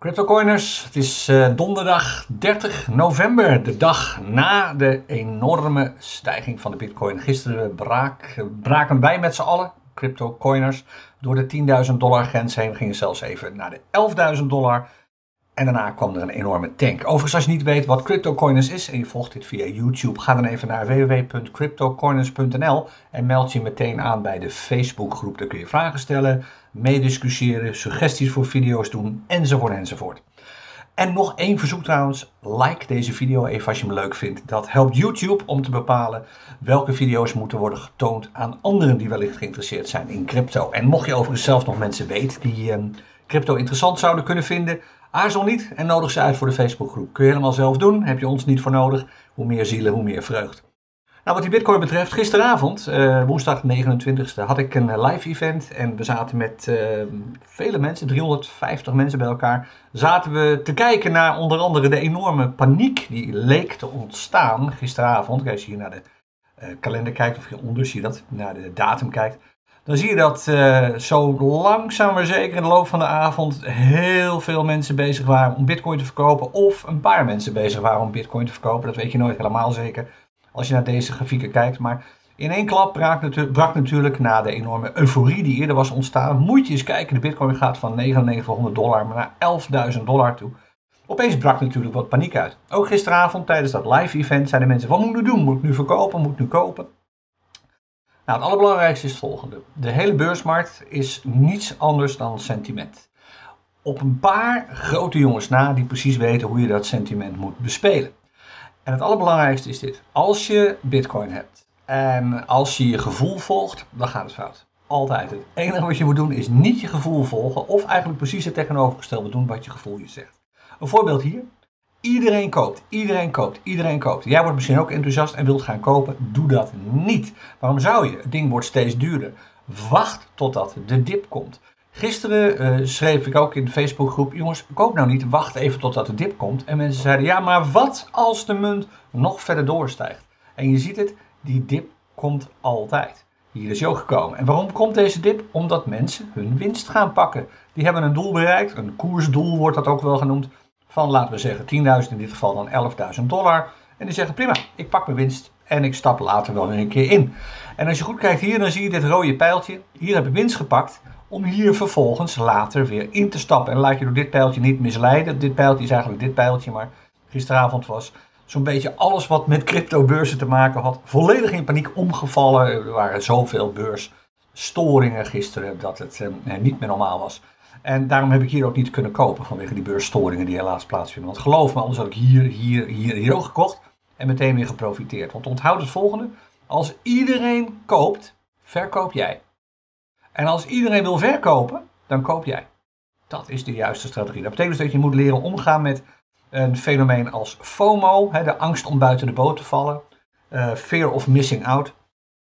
CryptoCoiners, het is donderdag 30 november, de dag na de enorme stijging van de bitcoin. Gisteren braken wij met z'n allen, CryptoCoiners, door de $10.000 grens heen. We gingen zelfs even naar de $11.000 en daarna kwam er een enorme tank. Overigens, als je niet weet wat CryptoCoiners is en je volgt dit via YouTube, ga dan even naar www.cryptocoiners.nl en meld je meteen aan bij de Facebookgroep. Daar kun je vragen stellen, meediscussiëren, suggesties voor video's doen, enzovoort enzovoort. En nog één verzoek trouwens, like deze video even als je hem leuk vindt. Dat helpt YouTube om te bepalen welke video's moeten worden getoond aan anderen die wellicht geïnteresseerd zijn in crypto. En mocht je overigens zelf nog mensen weten die crypto interessant zouden kunnen vinden, aarzel niet en nodig ze uit voor de Facebookgroep. Kun je helemaal zelf doen, heb je ons niet voor nodig. Hoe meer zielen, hoe meer vreugd. Nou, wat die bitcoin betreft, gisteravond, woensdag 29e, had ik een live event en we zaten met vele mensen, 350 mensen bij elkaar, zaten we te kijken naar onder andere de enorme paniek die leek te ontstaan gisteravond. Als je hier naar de kalender kijkt, of hieronder zie je dat, naar de datum kijkt, dan zie je dat zo langzaam maar zeker in de loop van de avond heel veel mensen bezig waren om bitcoin te verkopen, of een paar mensen bezig waren om bitcoin te verkopen. Dat weet je nooit helemaal zeker als je naar deze grafieken kijkt, maar in één klap brak natuurlijk na de enorme euforie die eerder was ontstaan, moet je eens kijken, de bitcoin gaat van $9.900 maar naar $11.000 toe. Opeens brak natuurlijk wat paniek uit. Ook gisteravond tijdens dat live event zeiden mensen, wat moet ik nu doen? Moet ik nu verkopen? Moet ik nu kopen? Nou, het allerbelangrijkste is het volgende. De hele beursmarkt is niets anders dan sentiment. Op een paar grote jongens na die precies weten hoe je dat sentiment moet bespelen. En het allerbelangrijkste is dit. Als je bitcoin hebt en als je je gevoel volgt, dan gaat het fout. Altijd. Het enige wat je moet doen is niet je gevoel volgen of eigenlijk precies het tegenovergestelde doen wat je gevoel je zegt. Een voorbeeld hier. Iedereen koopt, iedereen koopt, iedereen koopt. Jij wordt misschien ook enthousiast en wilt gaan kopen. Doe dat niet. Waarom zou je? Het ding wordt steeds duurder. Wacht totdat de dip komt. Gisteren schreef ik ook in de Facebookgroep, jongens, koop nou niet, wacht even totdat de dip komt. En mensen zeiden, ja, maar wat als de munt nog verder doorstijgt? En je ziet het, die dip komt altijd. Hier is hij ook gekomen. En waarom komt deze dip? Omdat mensen hun winst gaan pakken. Die hebben een doel bereikt, een koersdoel wordt dat ook wel genoemd, van laten we zeggen 10.000, in dit geval dan $11.000. En die zeggen, prima, ik pak mijn winst en ik stap later wel weer een keer in. En als je goed kijkt hier, dan zie je dit rode pijltje. Hier heb ik winst gepakt om hier vervolgens later weer in te stappen. En laat je door dit pijltje niet misleiden. Dit pijltje is eigenlijk dit pijltje, maar gisteravond was zo'n beetje alles wat met cryptobeurzen te maken had volledig in paniek omgevallen. Er waren zoveel beursstoringen gisteren dat het niet meer normaal was. En daarom heb ik hier ook niet kunnen kopen vanwege die beursstoringen die helaas plaatsvinden. Want geloof me, anders had ik hier ook gekocht en meteen weer geprofiteerd. Want onthoud het volgende, als iedereen koopt, verkoop jij. En als iedereen wil verkopen, dan koop jij. Dat is de juiste strategie. Dat betekent dus dat je moet leren omgaan met een fenomeen als FOMO, de angst om buiten de boot te vallen, fear of missing out,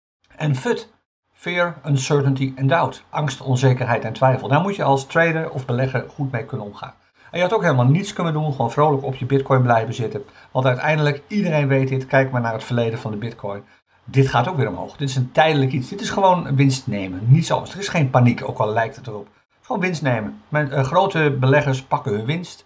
en FUD, fear, uncertainty and doubt, angst, onzekerheid en twijfel. Daar moet je als trader of belegger goed mee kunnen omgaan. En je had ook helemaal niets kunnen doen, gewoon vrolijk op je bitcoin blijven zitten. Want uiteindelijk, iedereen weet dit, kijk maar naar het verleden van de bitcoin. Dit gaat ook weer omhoog. Dit is een tijdelijk iets. Dit is gewoon winst nemen. Niets anders. Er is geen paniek, ook al lijkt het erop. Het is gewoon winst nemen. Grote beleggers pakken hun winst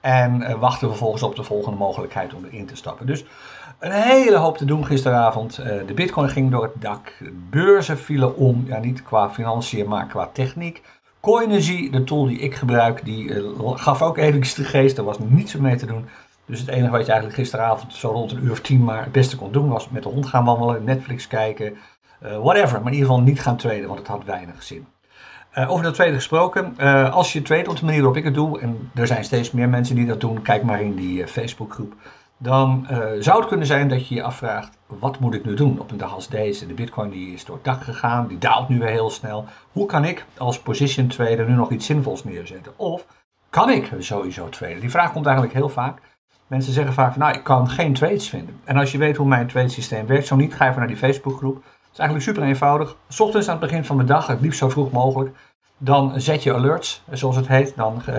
en wachten vervolgens op de volgende mogelijkheid om erin te stappen. Dus een hele hoop te doen gisteravond. De bitcoin ging door het dak. Beurzen vielen om. Ja, niet qua financiën, maar qua techniek. Coinergy, de tool die ik gebruik, die gaf ook eventjes de geest. Er was niets mee te doen. Dus het enige wat je eigenlijk gisteravond zo rond 1:10 maar het beste kon doen was met de hond gaan wandelen, Netflix kijken, whatever. Maar in ieder geval niet gaan traden, want het had weinig zin. Over dat traden gesproken, als je trade op de manier waarop ik het doe, en er zijn steeds meer mensen die dat doen, kijk maar in die Facebookgroep, dan zou het kunnen zijn dat je je afvraagt, wat moet ik nu doen op een dag als deze? De bitcoin die is door het dak gegaan, die daalt nu weer heel snel. Hoe kan ik als position trader nu nog iets zinvols neerzetten? Of kan ik sowieso traden? Die vraag komt eigenlijk heel vaak. Mensen zeggen vaak, nou, ik kan geen trades vinden. En als je weet hoe mijn tradesysteem werkt, zo niet, ga even naar die Facebookgroep. Het is eigenlijk super eenvoudig. 's Ochtends aan het begin van de dag, het liefst zo vroeg mogelijk, dan zet je alerts, zoals het heet.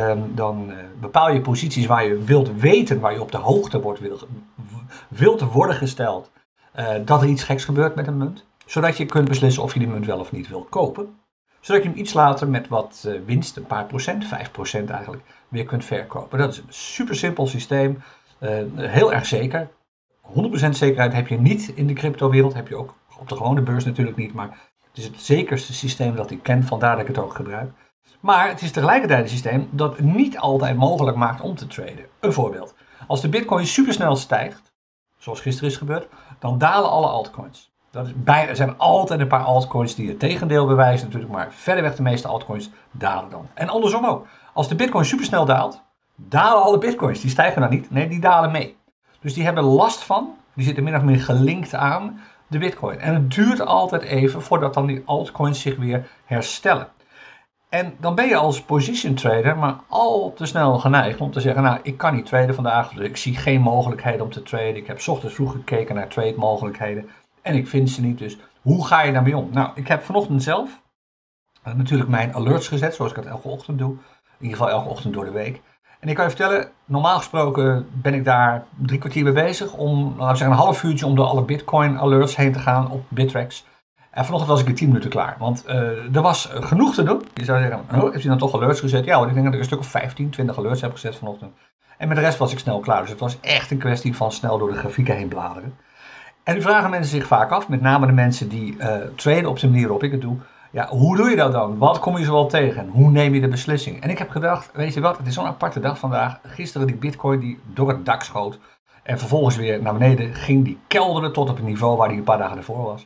Dan bepaal je posities waar je wilt weten, waar je op de hoogte wilt worden gesteld dat er iets geks gebeurt met een munt. Zodat je kunt beslissen of je die munt wel of niet wilt kopen. Zodat je hem iets later met wat winst, een paar procent, 5% eigenlijk, weer kunt verkopen. Dat is een super simpel systeem, heel erg zeker. 100% zekerheid heb je niet in de cryptowereld, heb je ook op de gewone beurs natuurlijk niet, maar het is het zekerste systeem dat ik ken, vandaar dat ik het ook gebruik. Maar het is tegelijkertijd een systeem dat niet altijd mogelijk maakt om te traden. Een voorbeeld. Als de bitcoin supersnel stijgt, zoals gisteren is gebeurd, dan dalen alle altcoins. Er zijn altijd een paar altcoins die het tegendeel bewijzen natuurlijk, maar verreweg de meeste altcoins dalen dan. En andersom ook. Als de bitcoin supersnel daalt, dalen alle bitcoins. Die stijgen dan niet, nee, die dalen mee. Dus die hebben last van, die zitten min of meer gelinkt aan de bitcoin. En het duurt altijd even voordat dan die altcoins zich weer herstellen. En dan ben je als position trader maar al te snel geneigd om te zeggen, nou, ik kan niet traden vandaag, dus ik zie geen mogelijkheden om te traden. Ik heb 's ochtends vroeg gekeken naar trade mogelijkheden en ik vind ze niet, dus hoe ga je daarmee om? Nou, ik heb vanochtend zelf natuurlijk mijn alerts gezet, zoals ik het elke ochtend doe. In ieder geval elke ochtend door de week. En ik kan je vertellen, normaal gesproken ben ik daar 3 kwartier mee bezig om, laten we zeggen, een half uurtje om door alle Bitcoin alerts heen te gaan op Bittrex. En vanochtend was ik in 10 minuten klaar, want er was genoeg te doen. Je zou zeggen, oh, heeft hij dan toch alerts gezet? Ja, want ik denk dat ik een stuk of 15, 20 alerts heb gezet vanochtend. En met de rest was ik snel klaar, dus het was echt een kwestie van snel door de grafieken heen bladeren. En nu vragen mensen zich vaak af, met name de mensen die traden op de manier waarop ik het doe. Ja, hoe doe je dat dan? Wat kom je zoal tegen? Hoe neem je de beslissing? En ik heb gedacht, weet je wat, het is zo'n aparte dag vandaag. Gisteren die bitcoin die door het dak schoot. En vervolgens weer naar beneden ging die kelderen tot op het niveau waar die een paar dagen ervoor was.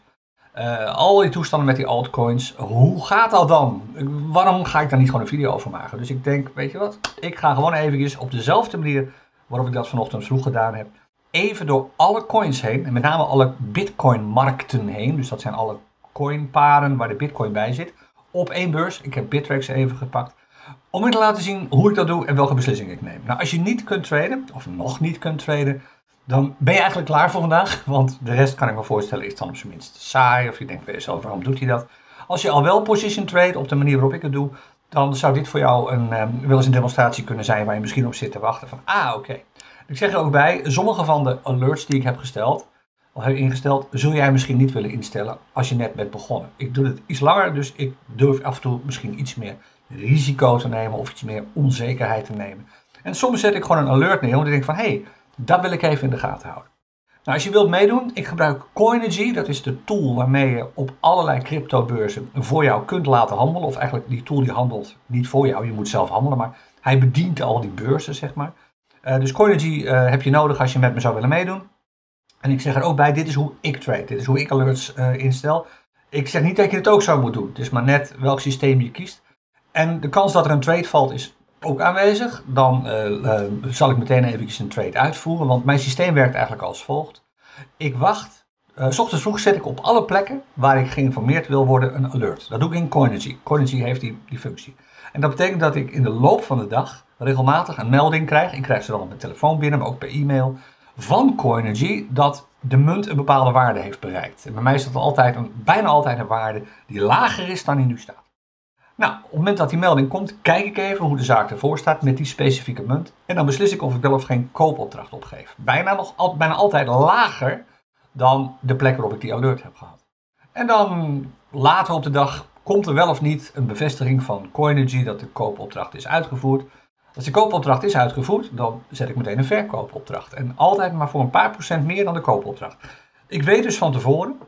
Al die toestanden met die altcoins, hoe gaat dat dan? Waarom ga ik daar niet gewoon een video over maken? Dus ik denk, weet je wat, ik ga gewoon eventjes op dezelfde manier waarop ik dat vanochtend vroeg gedaan heb. Even door alle coins heen, en met name alle bitcoin-markten heen. Dus dat zijn alle coinparen waar de bitcoin bij zit. Op één beurs. Ik heb Bittrex even gepakt. Om je te laten zien hoe ik dat doe en welke beslissingen ik neem. Nou, als je niet kunt traden, of nog niet kunt traden, dan ben je eigenlijk klaar voor vandaag. Want de rest kan ik me voorstellen is dan op zijn minst saai. Of je denkt bij jezelf, waarom doet hij dat? Als je al wel position trade op de manier waarop ik het doe, dan zou dit voor jou wel eens een demonstratie kunnen zijn waar je misschien op zit te wachten. Van, oké. Ik zeg er ook bij, sommige van de alerts die ik heb gesteld, of heb ingesteld, zul jij misschien niet willen instellen als je net bent begonnen. Ik doe het iets langer, dus ik durf af en toe misschien iets meer risico te nemen of iets meer onzekerheid te nemen. En soms zet ik gewoon een alert neer, want ik denk van, hé, dat wil ik even in de gaten houden. Nou, als je wilt meedoen, ik gebruik Coinigy, dat is de tool waarmee je op allerlei cryptobeurzen voor jou kunt laten handelen. Of eigenlijk die tool die handelt niet voor jou, je moet zelf handelen, maar hij bedient al die beurzen, zeg maar. Dus Coinigy heb je nodig als je met me zou willen meedoen. En ik zeg er ook bij, dit is hoe ik trade, dit is hoe ik alerts instel. Ik zeg niet dat je het ook zo moet doen, het is maar net welk systeem je kiest. En de kans dat er een trade valt is ook aanwezig. Dan zal ik meteen eventjes een trade uitvoeren, want mijn systeem werkt eigenlijk als volgt. Ik wacht, 's ochtends vroeg zet ik op alle plekken waar ik geïnformeerd wil worden een alert. Dat doe ik in Coinigy. Coinigy heeft die functie. En dat betekent dat ik in de loop van de dag regelmatig een melding krijg. Ik krijg ze dan op mijn telefoon binnen, maar ook per e-mail. Van Coinigy dat de munt een bepaalde waarde heeft bereikt. En bij mij is dat bijna altijd een waarde die lager is dan die nu staat. Nou, op het moment dat die melding komt, kijk ik even hoe de zaak ervoor staat met die specifieke munt. En dan beslis ik of ik wel of geen koopopdracht opgeef. Bijna altijd lager dan de plek waarop ik die alert heb gehad. En dan later op de dag komt er wel of niet een bevestiging van Coinigy dat de koopopdracht is uitgevoerd. Als de koopopdracht is uitgevoerd, dan zet ik meteen een verkoopopdracht. En altijd maar voor een paar procent meer dan de koopopdracht. Ik weet dus van tevoren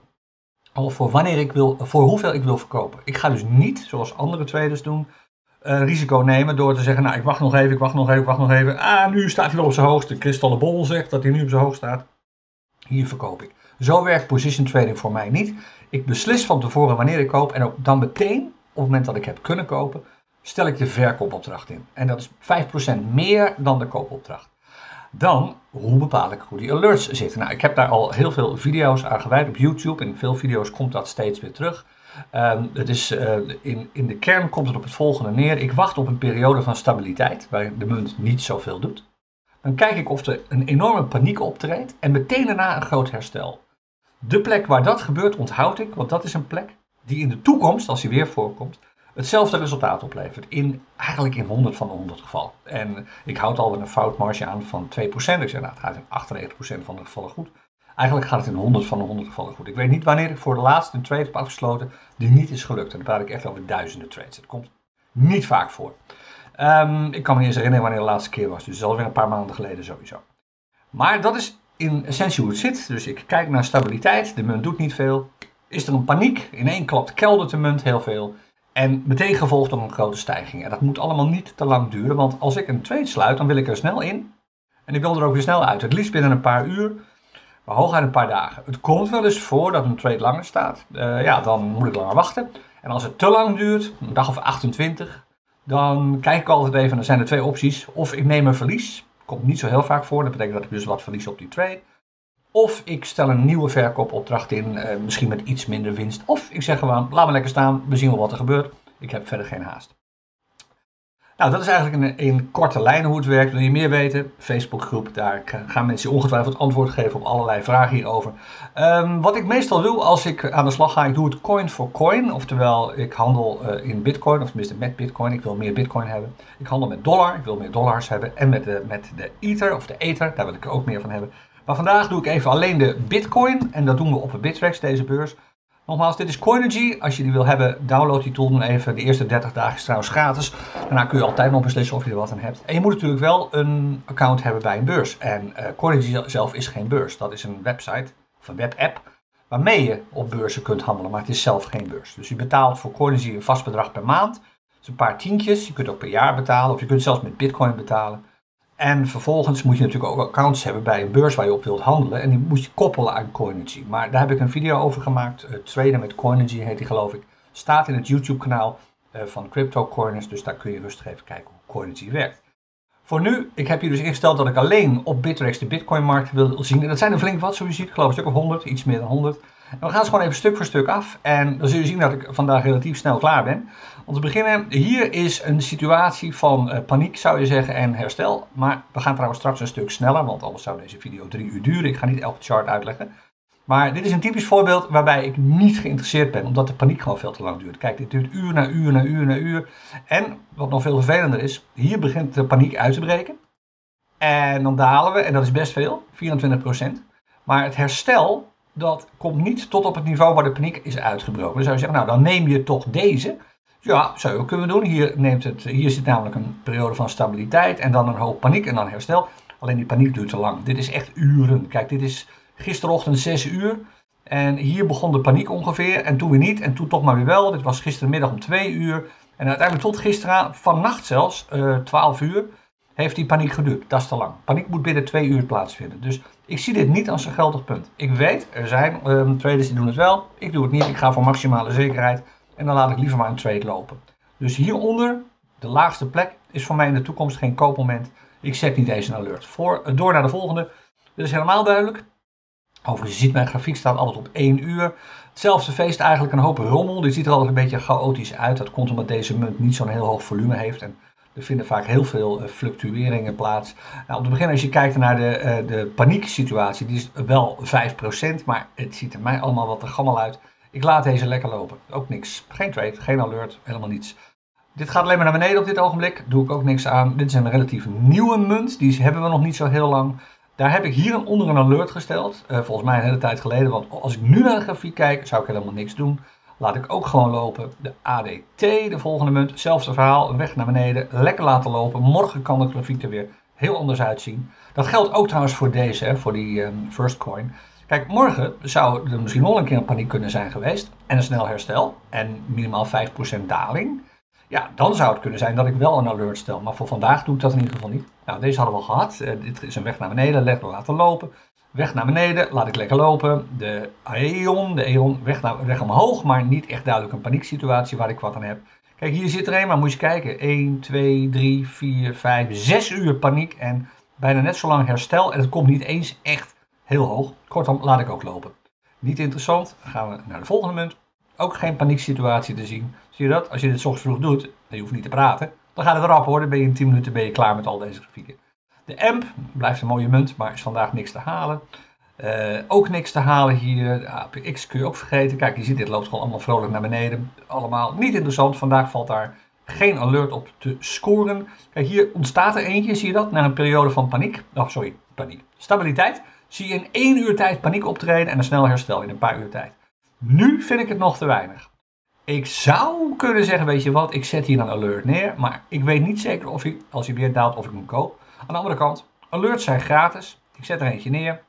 al voor hoeveel ik wil verkopen. Ik ga dus niet, zoals andere traders doen, risico nemen door te zeggen, nou ik wacht nog even. Nu staat hij wel op zijn hoogst. De kristallen bol zegt dat hij nu op zijn hoogst staat. Hier verkoop ik. Zo werkt position trading voor mij niet. Ik beslis van tevoren wanneer ik koop en ook dan meteen, op het moment dat ik heb kunnen kopen, stel ik de verkoopopdracht in. En dat is 5% meer dan de koopopdracht. Dan, hoe bepaal ik hoe die alerts zitten? Nou, ik heb daar al heel veel video's aan gewijd op YouTube. In veel video's komt dat steeds weer terug. In de kern komt het op het volgende neer. Ik wacht op een periode van stabiliteit, waar de munt niet zoveel doet. Dan kijk ik of er een enorme paniek optreedt en meteen daarna een groot herstel. De plek waar dat gebeurt onthoud ik, want dat is een plek die in de toekomst, als die weer voorkomt, hetzelfde resultaat oplevert. Eigenlijk in 100 van de 100 gevallen. En ik houd al een foutmarge aan van 2%. Ik zeg, nou, het gaat in 98% van de gevallen goed. Eigenlijk gaat het in 100 van de 100 gevallen goed. Ik weet niet wanneer ik voor de laatste een trade heb afgesloten die niet is gelukt. En dan praat ik echt over duizenden trades. Het komt niet vaak voor. Ik kan me niet eens herinneren wanneer de laatste keer was. Dus dat is alweer een paar maanden geleden sowieso. Maar dat is in essentie hoe het zit. Dus ik kijk naar stabiliteit. De munt doet niet veel. Is er een paniek? In één klap keldert de munt heel veel. En meteen gevolgd door een grote stijging. En dat moet allemaal niet te lang duren. Want als ik een trade sluit, dan wil ik er snel in. En ik wil er ook weer snel uit. Het liefst binnen een paar uur. Maar hooguit een paar dagen. Het komt wel eens voor dat een trade langer staat. Dan moet ik langer wachten. En als het te lang duurt, een dag of 28, dan kijk ik altijd even. Dan zijn er twee opties. Of ik neem een verlies. Komt niet zo heel vaak voor. Dat betekent dat ik dus wat verlies op die trade. Of ik stel een nieuwe verkoopopdracht in. Misschien met iets minder winst. Of ik zeg gewoon, laat me lekker staan. We zien wel wat er gebeurt. Ik heb verder geen haast. Nou, dat is eigenlijk in korte lijnen hoe het werkt. Wil je meer weten? Facebookgroep, daar gaan mensen ongetwijfeld antwoord geven op allerlei vragen hierover. Wat ik meestal doe als ik aan de slag ga, ik doe het coin voor coin. Oftewel, ik handel in bitcoin, of tenminste met bitcoin. Ik wil meer bitcoin hebben. Ik handel met dollar, ik wil meer dollars hebben. En met de ether, of de ether, daar wil ik er ook meer van hebben. Maar vandaag doe ik even alleen de bitcoin. En dat doen we op Bittrex, deze beurs. Nogmaals, dit is Coinigy. Als je die wil hebben, download die tool dan even. De eerste 30 dagen is trouwens gratis. Daarna kun je altijd nog beslissen of je er wat aan hebt. En je moet natuurlijk wel een account hebben bij een beurs. En Coinigy zelf is geen beurs. Dat is een website of een webapp waarmee je op beurzen kunt handelen. Maar het is zelf geen beurs. Dus je betaalt voor Coinigy een vast bedrag per maand. Dat is een paar tientjes. Je kunt ook per jaar betalen. Of je kunt zelfs met bitcoin betalen. En vervolgens moet je natuurlijk ook accounts hebben bij een beurs waar je op wilt handelen. En die moet je koppelen aan Coinigy. Maar daar heb ik een video over gemaakt. Traden met Coinigy heet die, geloof ik. Staat in het YouTube kanaal van Crypto Coiners. Dus daar kun je rustig even kijken hoe Coinigy werkt. Voor nu, ik heb hier dus ingesteld dat ik alleen op Bittrex de Bitcoin markt wil zien. En dat zijn er flink wat, zoals je ziet. Ik geloof een stuk of 100, iets meer dan 100. En we gaan ze gewoon even stuk voor stuk af. En dan zul je zien dat ik vandaag relatief snel klaar ben. Om te beginnen, hier is een situatie van paniek zou je zeggen en herstel. Maar we gaan trouwens straks een stuk sneller, want anders zou deze video 3 uur duren. Ik ga niet elke chart uitleggen. Maar dit is een typisch voorbeeld waarbij ik niet geïnteresseerd ben, omdat de paniek gewoon veel te lang duurt. Kijk, dit duurt uur na uur na uur na uur. En wat nog veel vervelender is, hier begint de paniek uit te breken. En dan dalen we, en dat is best veel, 24%. Maar het herstel, dat komt niet tot op het niveau waar de paniek is uitgebroken. Dan zou je zeggen, nou dan neem je toch deze. Ja, zou je ook kunnen doen. Hier zit namelijk een periode van stabiliteit en dan een hoop paniek en dan herstel. Alleen die paniek duurt te lang. Dit is echt uren. Kijk, dit is gisterochtend 6 uur. En hier begon de paniek ongeveer. En toen weer niet. En toen toch maar weer wel. Dit was gistermiddag om 2 uur. En uiteindelijk tot gisteren, vannacht zelfs, 12 uur, heeft die paniek geduurd. Dat is te lang. Paniek moet binnen 2 uur plaatsvinden. Dus ik zie dit niet als een geldig punt. Ik weet, er zijn traders die doen het wel. Ik doe het niet. Ik ga voor maximale zekerheid. En dan laat ik liever maar een trade lopen. Dus hieronder, de laagste plek, is voor mij in de toekomst geen koopmoment. Ik zet niet eens een alert. Door naar de volgende. Dit is helemaal duidelijk. Overigens, je ziet mijn grafiek staat altijd op 1 uur. Hetzelfde feest eigenlijk een hoop rommel. Dit ziet er altijd een beetje chaotisch uit. Dat komt omdat deze munt niet zo'n heel hoog volume heeft. En er vinden vaak heel veel fluctueringen plaats. Nou, om te beginnen, als je kijkt naar de panieksituatie, die is wel 5%. Maar het ziet er mij allemaal wat te gammel uit. Ik laat deze lekker lopen. Ook niks. Geen trade, geen alert, helemaal niets. Dit gaat alleen maar naar beneden op dit ogenblik. Doe ik ook niks aan. Dit is een relatief nieuwe munt. Die hebben we nog niet zo heel lang. Daar heb ik hieronder een alert gesteld. Volgens mij een hele tijd geleden. Want als ik nu naar de grafiek kijk, zou ik helemaal niks doen. Laat ik ook gewoon lopen. De ADT, de volgende munt. Hetzelfde verhaal. Weg naar beneden. Lekker laten lopen. Morgen kan de grafiek er weer heel anders uitzien. Dat geldt ook trouwens voor deze, voor die First Coin. Kijk, morgen zou er misschien nog een keer een paniek kunnen zijn geweest. En een snel herstel. En minimaal 5% daling. Ja, dan zou het kunnen zijn dat ik wel een alert stel. Maar voor vandaag doe ik dat in ieder geval niet. Nou, deze hadden we al gehad. Dit is een weg naar beneden. Lekker laten lopen. Weg naar beneden. Laat ik lekker lopen. De EON. Weg omhoog. Maar niet echt duidelijk een panieksituatie waar ik wat aan heb. Kijk, hier zit er een. Maar moet je kijken. 1, 2, 3, 4, 5, 6 uur paniek. En bijna net zo lang herstel. En het komt niet eens echt heel hoog. Kortom, laat ik ook lopen. Niet interessant. Dan gaan we naar de volgende munt. Ook geen panieksituatie te zien. Zie je dat? Als je dit 's ochtends vroeg doet, en je hoeft niet te praten, dan gaat het rap hoor. Dan ben je in 10 minuten klaar met al deze grafieken. De AMP blijft een mooie munt, maar is vandaag niks te halen. Ook niks te halen hier. De APX kun je ook vergeten. Kijk, je ziet, dit loopt gewoon allemaal vrolijk naar beneden. Allemaal niet interessant. Vandaag valt daar geen alert op te scoren. Kijk, hier ontstaat er eentje, zie je dat? Na een periode van paniek. Paniek. Stabiliteit. Zie je in 1 uur tijd paniek optreden en een snel herstel in een paar uur tijd. Nu vind ik het nog te weinig. Ik zou kunnen zeggen, weet je wat, ik zet hier een alert neer, maar ik weet niet zeker of hij, als hij weer daalt, of ik hem koop. Aan de andere kant, alerts zijn gratis. Ik zet er eentje neer.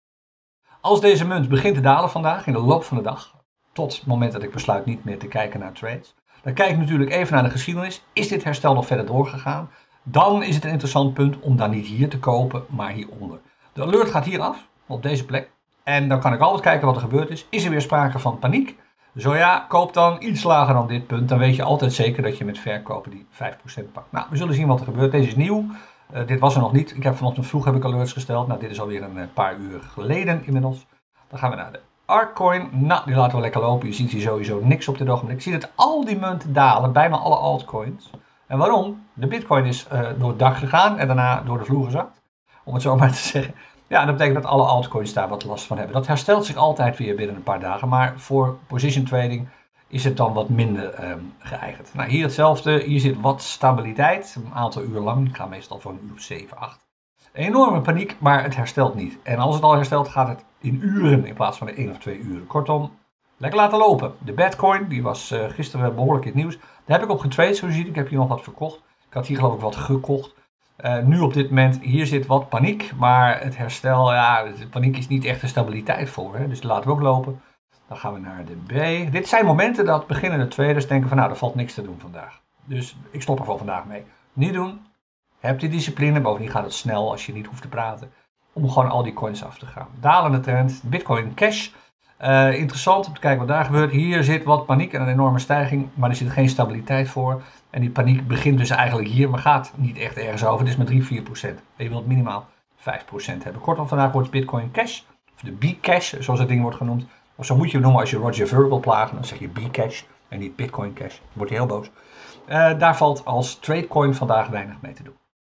Als deze munt begint te dalen vandaag, in de loop van de dag, tot het moment dat ik besluit niet meer te kijken naar trades, dan kijk ik natuurlijk even naar de geschiedenis. Is dit herstel nog verder doorgegaan? Dan is het een interessant punt om dan niet hier te kopen, maar hieronder. De alert gaat hier af, op deze plek. En dan kan ik altijd kijken wat er gebeurd is. Is er weer sprake van paniek? Zo ja, koop dan iets lager dan dit punt. Dan weet je altijd zeker dat je met verkopen die 5% pakt. Nou, we zullen zien wat er gebeurt. Deze is nieuw. Dit was er nog niet. Ik heb vanochtend vroeg alerts gesteld. Nou, dit is alweer een paar uur geleden inmiddels. Dan gaan we naar de Arccoin. Nou, die laten we lekker lopen. Je ziet hier sowieso niks op dit ogenblik. Je ziet dat al die munten dalen. Bijna alle altcoins. En waarom? De bitcoin is door het dak gegaan en daarna door de vloer gezakt. Om het zo maar te zeggen. Ja, dat betekent dat alle altcoins daar wat last van hebben. Dat herstelt zich altijd weer binnen een paar dagen. Maar voor position trading is het dan wat minder geëigend. Nou, hier hetzelfde. Hier zit wat stabiliteit. Een aantal uur lang. Ik ga meestal voor een uur of 7, 8. Enorme paniek, maar het herstelt niet. En als het al herstelt, gaat het in uren in plaats van de 1 of 2 uren. Kortom, lekker laten lopen. De Bitcoin, die was gisteren behoorlijk in het nieuws. Daar heb ik op getraind, zoals je ziet. Ik heb hier nog wat verkocht. Ik had hier geloof ik wat gekocht. Nu op dit moment, hier zit wat paniek. Maar het herstel, ja, de paniek is niet echt een stabiliteit voor. Hè? Dus laten we ook lopen. Dan gaan we naar de B. Dit zijn momenten dat beginnende traders denken van nou, er valt niks te doen vandaag. Dus ik stop er voor vandaag mee. Niet doen. Heb die discipline, bovendien gaat het snel als je niet hoeft te praten. Om gewoon al die coins af te gaan. Dalende trend, Bitcoin Cash. Interessant om te kijken wat daar gebeurt. Hier zit wat paniek en een enorme stijging, maar er zit geen stabiliteit voor. En die paniek begint dus eigenlijk hier, maar gaat niet echt ergens over. Het is maar 3-4%. En je wilt minimaal 5% hebben. Kortom, vandaag wordt Bitcoin Cash, of de B-Cash, zoals het ding wordt genoemd. Of zo moet je het noemen als je Roger Ver wil plagen. Dan zeg je B-Cash en niet Bitcoin Cash. Dan wordt hij heel boos. Daar valt als tradecoin vandaag weinig mee te doen.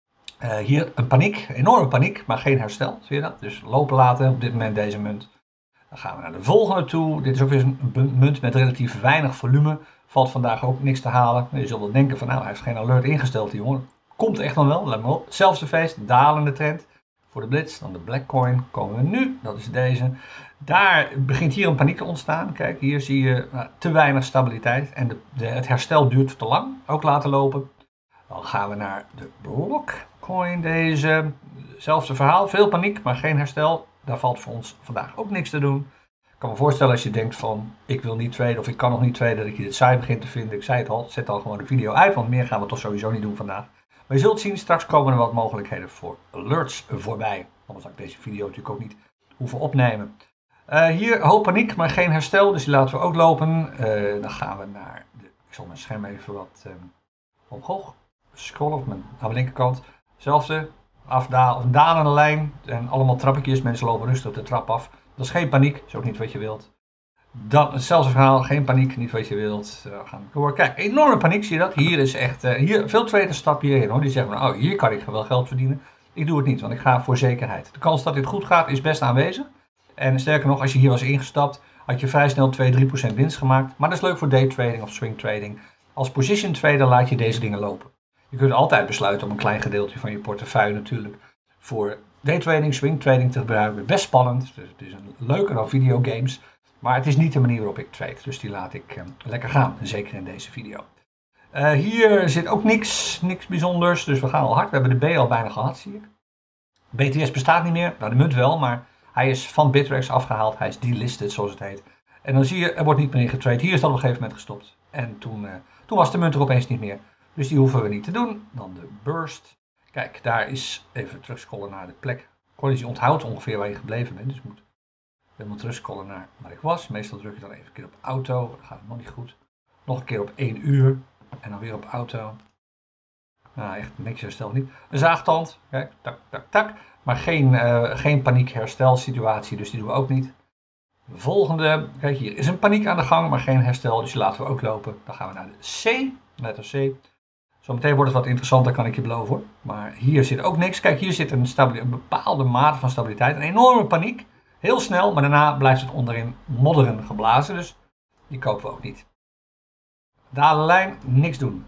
Hier een paniek, enorme paniek, maar geen herstel. Zie je dat? Dus lopen laten op dit moment deze munt. Dan gaan we naar de volgende toe. Dit is ook weer een munt met relatief weinig volume. Valt vandaag ook niks te halen. Je zult wel denken van nou, hij heeft geen alert ingesteld die jongen. Komt echt nog wel, let maar op. Hetzelfde feest, dalende trend. Voor de Blitz, dan de Blackcoin komen we nu. Dat is deze. Daar begint hier een paniek te ontstaan. Kijk, hier zie je te weinig stabiliteit. En het herstel duurt te lang. Ook laten lopen. Dan gaan we naar de Blockcoin. Deze, hetzelfde verhaal. Veel paniek, maar geen herstel. Daar valt voor ons vandaag ook niks te doen. Ik kan me voorstellen als je denkt van ik wil niet traden of ik kan nog niet traden, dat je dit saai begint te vinden. Ik zei het al, zet al gewoon de video uit, want meer gaan we toch sowieso niet doen vandaag. Maar je zult zien, straks komen er wat mogelijkheden voor alerts voorbij. Anders had ik deze video natuurlijk ook niet hoeven opnemen. Hier hoop paniek, maar geen herstel, dus die laten we ook lopen. Dan gaan we naar ik zal mijn scherm even wat omhoog scrollen, of aan de linkerkant. Hetzelfde, een dalende lijn en allemaal trappetjes. Mensen lopen rustig de trap af. Dat is geen paniek, dat is ook niet wat je wilt. Dan hetzelfde verhaal, geen paniek, niet wat je wilt. We gaan door. Kijk, enorme paniek, zie je dat? Hier is echt, veel traders stappen hierin hoor. Die zeggen van, oh hier kan ik wel geld verdienen. Ik doe het niet, want ik ga voor zekerheid. De kans dat dit goed gaat is best aanwezig. En sterker nog, als je hier was ingestapt, had je vrij snel 2-3% winst gemaakt. Maar dat is leuk voor daytrading of swing trading. Als position trader laat je deze dingen lopen. Je kunt altijd besluiten om een klein gedeelte van je portefeuille natuurlijk voor daytrading, swing trading te gebruiken. Best spannend, dus het is leuker dan videogames. Maar het is niet de manier waarop ik trade, dus die laat ik lekker gaan. Zeker in deze video. Hier zit ook niks bijzonders, dus we gaan al hard. We hebben de B al bijna gehad, zie ik. BTS bestaat niet meer, nou de munt wel, maar hij is van Bittrex afgehaald. Hij is delisted, zoals het heet. En dan zie je, er wordt niet meer in getrade. Hier is dat op een gegeven moment gestopt. En toen was de munt er opeens niet meer. Dus die hoeven we niet te doen. Dan de burst. Kijk, daar is, even terugscrollen naar de plek. Je onthoudt ongeveer waar je gebleven bent. Dus je moet helemaal terugscrollen naar waar ik was. Meestal druk je dan even een keer op auto. Dan gaat het nog niet goed. Nog een keer op 1 uur. En dan weer op auto. Nou, echt niks herstel niet. Een zaagtand. Kijk, tak, tak, tak. Maar geen paniek herstelsituatie, dus die doen we ook niet. De volgende. Kijk, hier is een paniek aan de gang, maar geen herstel. Dus die laten we ook lopen. Dan gaan we naar de C. Letter C. Zometeen wordt het wat interessanter, kan ik je beloven hoor. Maar hier zit ook niks. Kijk, hier zit een bepaalde mate van stabiliteit. Een enorme paniek. Heel snel, maar daarna blijft het onderin modderen geblazen. Dus die kopen we ook niet. Dalende lijn, niks doen.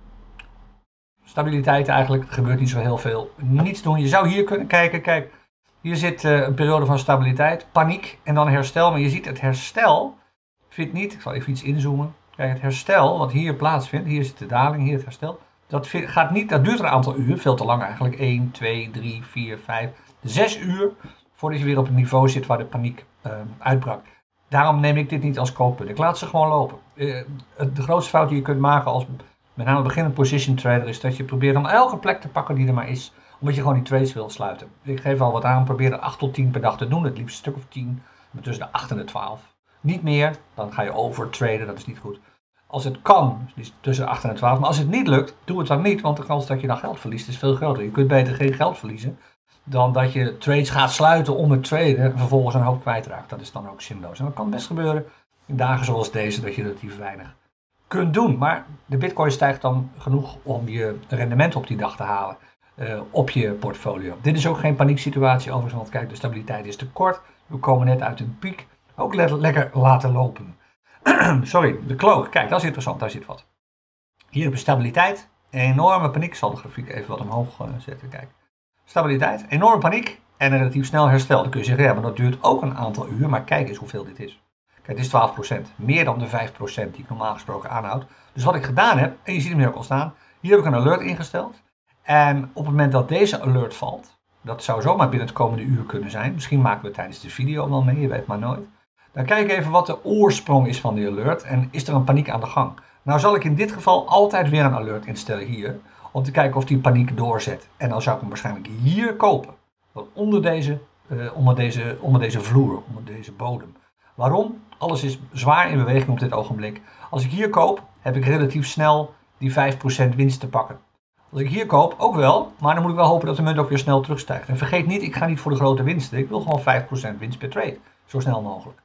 Stabiliteit eigenlijk, er gebeurt niet zo heel veel. Niets doen. Je zou hier kunnen kijken. Kijk, hier zit een periode van stabiliteit, paniek en dan herstel. Maar je ziet het herstel vindt niet, ik zal even iets inzoomen. Kijk, het herstel wat hier plaatsvindt, hier zit de daling, hier het herstel. Dat duurt een aantal uur, veel te lang eigenlijk. 1, 2, 3, 4, 5, 6 uur voordat je weer op het niveau zit waar de paniek uitbrak. Daarom neem ik dit niet als kooppunt. Ik laat ze gewoon lopen. De grootste fout die je kunt maken als met name beginnend position trader is dat je probeert om elke plek te pakken die er maar is. Omdat je gewoon die trades wil sluiten. Ik geef al wat aan, probeer er 8 tot 10 per dag te doen. Het liefst een stuk of 10, maar tussen de 8 en de 12. Niet meer, dan ga je overtraden, dat is niet goed. Als het kan, dus tussen de 8 en de 12. Maar als het niet lukt, doe het dan niet. Want de kans dat je dan geld verliest is veel groter. Je kunt beter geen geld verliezen dan dat je trades gaat sluiten om het traden en vervolgens een hoop kwijtraakt. Dat is dan ook zinloos. En dat kan best gebeuren in dagen zoals deze dat je relatief weinig kunt doen. Maar de bitcoin stijgt dan genoeg om je rendement op die dag te halen op je portfolio. Dit is ook geen panieksituatie overigens, want kijk, de stabiliteit is te kort. We komen net uit een piek. Ook lekker laten lopen. Sorry, de cloak. Kijk, dat is interessant. Daar zit wat. Hier heb je stabiliteit. Enorme paniek. Ik zal de grafiek even wat omhoog zetten. Kijk. Stabiliteit. Enorme paniek. En een relatief snel herstel. Dan kun je zeggen, ja, maar dat duurt ook een aantal uur. Maar kijk eens hoeveel dit is. Kijk, dit is 12%. Meer dan de 5% die ik normaal gesproken aanhoud. Dus wat ik gedaan heb, en je ziet hem hier ook al staan. Hier heb ik een alert ingesteld. En op het moment dat deze alert valt. Dat zou zomaar binnen het komende uur kunnen zijn. Misschien maken we het tijdens de video wel mee. Je weet maar nooit. Dan kijk ik even wat de oorsprong is van die alert en is er een paniek aan de gang. Nou zal ik in dit geval altijd weer een alert instellen hier, om te kijken of die paniek doorzet. En dan zou ik hem waarschijnlijk hier kopen, onder deze vloer, onder deze bodem. Waarom? Alles is zwaar in beweging op dit ogenblik. Als ik hier koop, heb ik relatief snel die 5% winst te pakken. Als ik hier koop, ook wel, maar dan moet ik wel hopen dat de munt ook weer snel terugstijgt. En vergeet niet, ik ga niet voor de grote winsten, ik wil gewoon 5% winst per trade, zo snel mogelijk.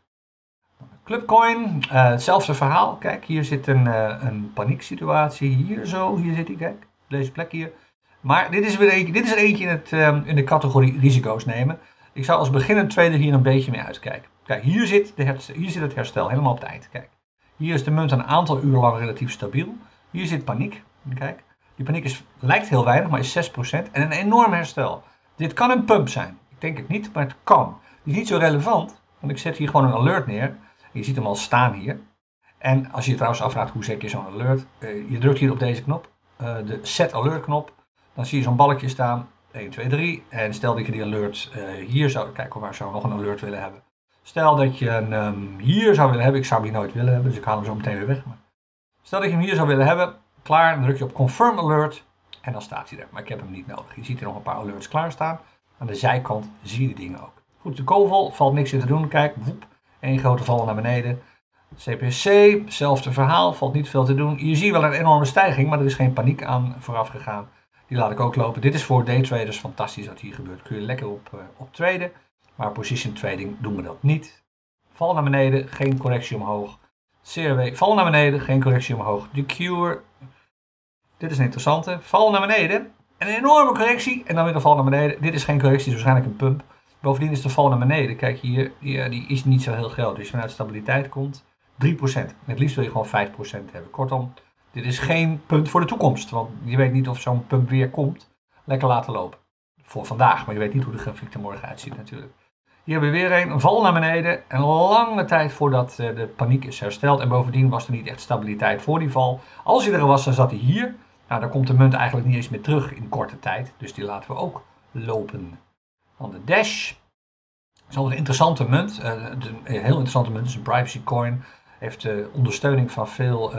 Clubcoin, hetzelfde verhaal. Kijk, hier zit een panieksituatie. Hier zo, hier zit hij, kijk. Deze plek hier. Maar dit is er eentje in de categorie risico's nemen. Ik zou als beginnend trader hier een beetje mee uitkijken. Kijk, hier zit het herstel, helemaal op het eind. Kijk, hier is de munt een aantal uren lang relatief stabiel. Hier zit paniek. Kijk, die paniek lijkt heel weinig, maar is 6% en een enorm herstel. Dit kan een pump zijn. Ik denk het niet, maar het kan. Die is niet zo relevant, want ik zet hier gewoon een alert neer. Je ziet hem al staan hier. En als je je trouwens afvraagt hoe zet je zo'n alert. Je drukt hier op deze knop. De set alert knop. Dan zie je zo'n balkje staan. 1, 2, 3. En stel dat je die alert hier zou... Kijk, waar zou ik nog een alert willen hebben. Stel dat je hem hier zou willen hebben. Ik zou hem hier nooit willen hebben. Dus ik haal hem zo meteen weer weg. Maar stel dat je hem hier zou willen hebben. Klaar. Dan druk je op confirm alert. En dan staat hij er. Maar ik heb hem niet nodig. Je ziet hier nog een paar alerts klaarstaan. Aan de zijkant zie je die dingen ook. Goed, de kovel valt niks in te doen. Kijk, woep. Eén grote val naar beneden. CPC, hetzelfde verhaal, valt niet veel te doen. Je ziet wel een enorme stijging, maar er is geen paniek aan vooraf gegaan. Die laat ik ook lopen. Dit is voor daytraders fantastisch wat hier gebeurt. Kun je lekker op traden, maar position trading doen we dat niet. Val naar beneden, geen correctie omhoog. CRW, val naar beneden, geen correctie omhoog. De Cure, dit is een interessante. Val naar beneden, een enorme correctie en dan weer een val naar beneden. Dit is geen correctie, het is waarschijnlijk een pump. Bovendien is de val naar beneden. Kijk hier, die is niet zo heel groot. Dus vanuit stabiliteit komt 3%. Het liefst wil je gewoon 5% hebben. Kortom, dit is geen punt voor de toekomst. Want je weet niet of zo'n pump weer komt. Lekker laten lopen. Voor vandaag, maar je weet niet hoe de grafiek er morgen uitziet natuurlijk. Hier hebben we weer een val naar beneden. Een lange tijd voordat de paniek is hersteld. En bovendien was er niet echt stabiliteit voor die val. Als hij er was, dan zat hij hier. Nou, dan komt de munt eigenlijk niet eens meer terug in korte tijd. Dus die laten we ook lopen. Dan de Dash. Dat is een interessante munt. Een heel interessante munt. Het is een privacy coin. Heeft ondersteuning van veel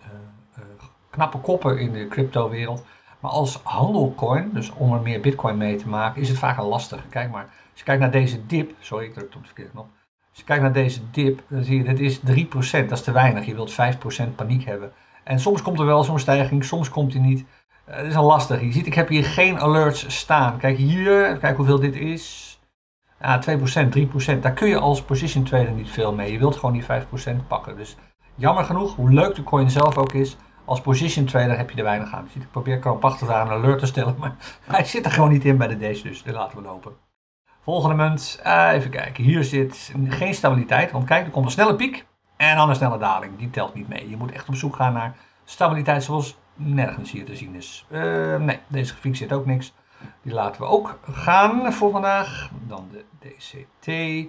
knappe koppen in de crypto wereld. Maar als handelcoin, dus om er meer bitcoin mee te maken, is het vaak een lastige. Kijk maar. Als je kijkt naar deze dip. Sorry, ik druk op de verkeerde knop. Als je kijkt naar deze dip, dan zie je dit is 3%. Dat is te weinig. Je wilt 5% paniek hebben. En soms komt er wel zo'n stijging, soms komt die niet. Het is een lastig. Je ziet, ik heb hier geen alerts staan. Kijk hier, kijk hoeveel dit is. Ja, 2%, 3%. Daar kun je als position trader niet veel mee. Je wilt gewoon die 5% pakken. Dus jammer genoeg, hoe leuk de coin zelf ook is, als position trader heb je er weinig aan. Je ziet, ik probeer krampachtig daar een alert te stellen, maar hij zit er gewoon niet in bij de Dash, dus die laten we lopen. Volgende munt, even kijken. Hier zit geen stabiliteit, want kijk, er komt een snelle piek en dan een snelle daling. Die telt niet mee. Je moet echt op zoek gaan naar stabiliteit zoals nergens hier te zien is. Nee, deze grafiek zit ook niks. Die laten we ook gaan voor vandaag. Dan de DCT.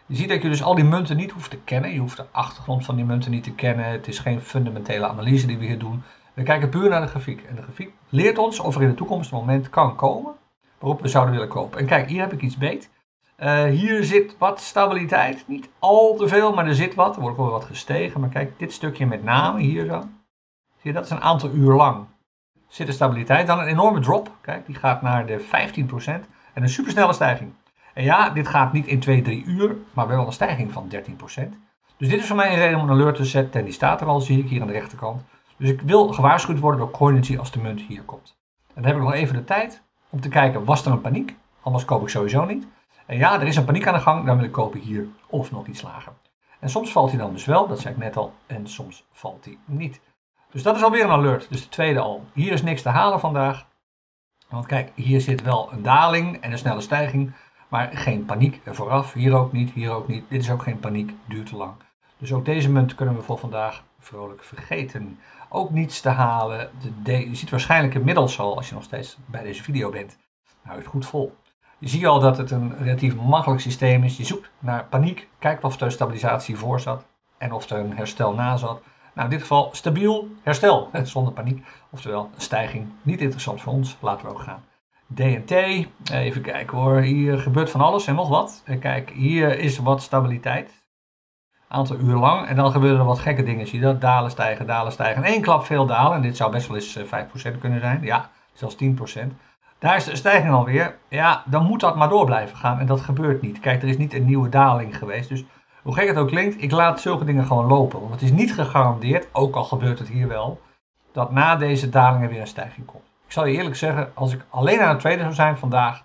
Je ziet dat je dus al die munten niet hoeft te kennen. Je hoeft de achtergrond van die munten niet te kennen. Het is geen fundamentele analyse die we hier doen. We kijken puur naar de grafiek. En de grafiek leert ons of er in de toekomst een moment kan komen waarop we zouden willen kopen. En kijk, hier heb ik iets beet. Hier zit wat stabiliteit. Niet al te veel, maar er zit wat. Er wordt wel wat gestegen. Maar kijk, dit stukje met name hier zo. Zie je, dat is een aantal uur lang. Zit er stabiliteit. Dan een enorme drop. Kijk, die gaat naar de 15%. En een supersnelle stijging. En ja, dit gaat niet in 2-3 uur, maar wel een stijging van 13%. Dus dit is voor mij een reden om een alert te zetten. En die staat er al, zie ik hier aan de rechterkant. Dus ik wil gewaarschuwd worden door Coinigy als de munt hier komt. En dan heb ik nog even de tijd om te kijken, was er een paniek? Anders koop ik sowieso niet. En ja, er is een paniek aan de gang, dan wil ik kopen hier of nog iets lager. En soms valt hij dan dus wel, dat zei ik net al, en soms valt hij niet. Dus dat is alweer een alert, dus de tweede al. Hier is niks te halen vandaag. Want kijk, hier zit wel een daling en een snelle stijging, maar geen paniek vooraf. Hier ook niet, hier ook niet. Dit is ook geen paniek, duurt te lang. Dus ook deze munt kunnen we voor vandaag vrolijk vergeten. Ook niets te halen. Je ziet waarschijnlijk inmiddels al, als je nog steeds bij deze video bent, nou het goed vol. Je ziet al dat het een relatief makkelijk systeem is. Je zoekt naar paniek, kijkt of er stabilisatie voor zat en of er een herstel na zat. Nou, in dit geval stabiel herstel, zonder paniek. Oftewel een stijging, niet interessant voor ons. Laten we ook gaan. DNT, even kijken hoor, hier gebeurt van alles en nog wat. Kijk, hier is wat stabiliteit. Aantal uur lang en dan gebeuren er wat gekke dingen. Zie je dat? Dalen, stijgen. In één klap veel dalen en dit zou best wel eens 5% kunnen zijn. Ja, zelfs 10%. Daar is de stijging alweer. Ja, dan moet dat maar door blijven gaan en dat gebeurt niet. Kijk, er is niet een nieuwe daling geweest. Dus hoe gek het ook klinkt, ik laat zulke dingen gewoon lopen. Want het is niet gegarandeerd, ook al gebeurt het hier wel, dat na deze dalingen weer een stijging komt. Ik zal je eerlijk zeggen, als ik alleen aan het traden zou zijn vandaag,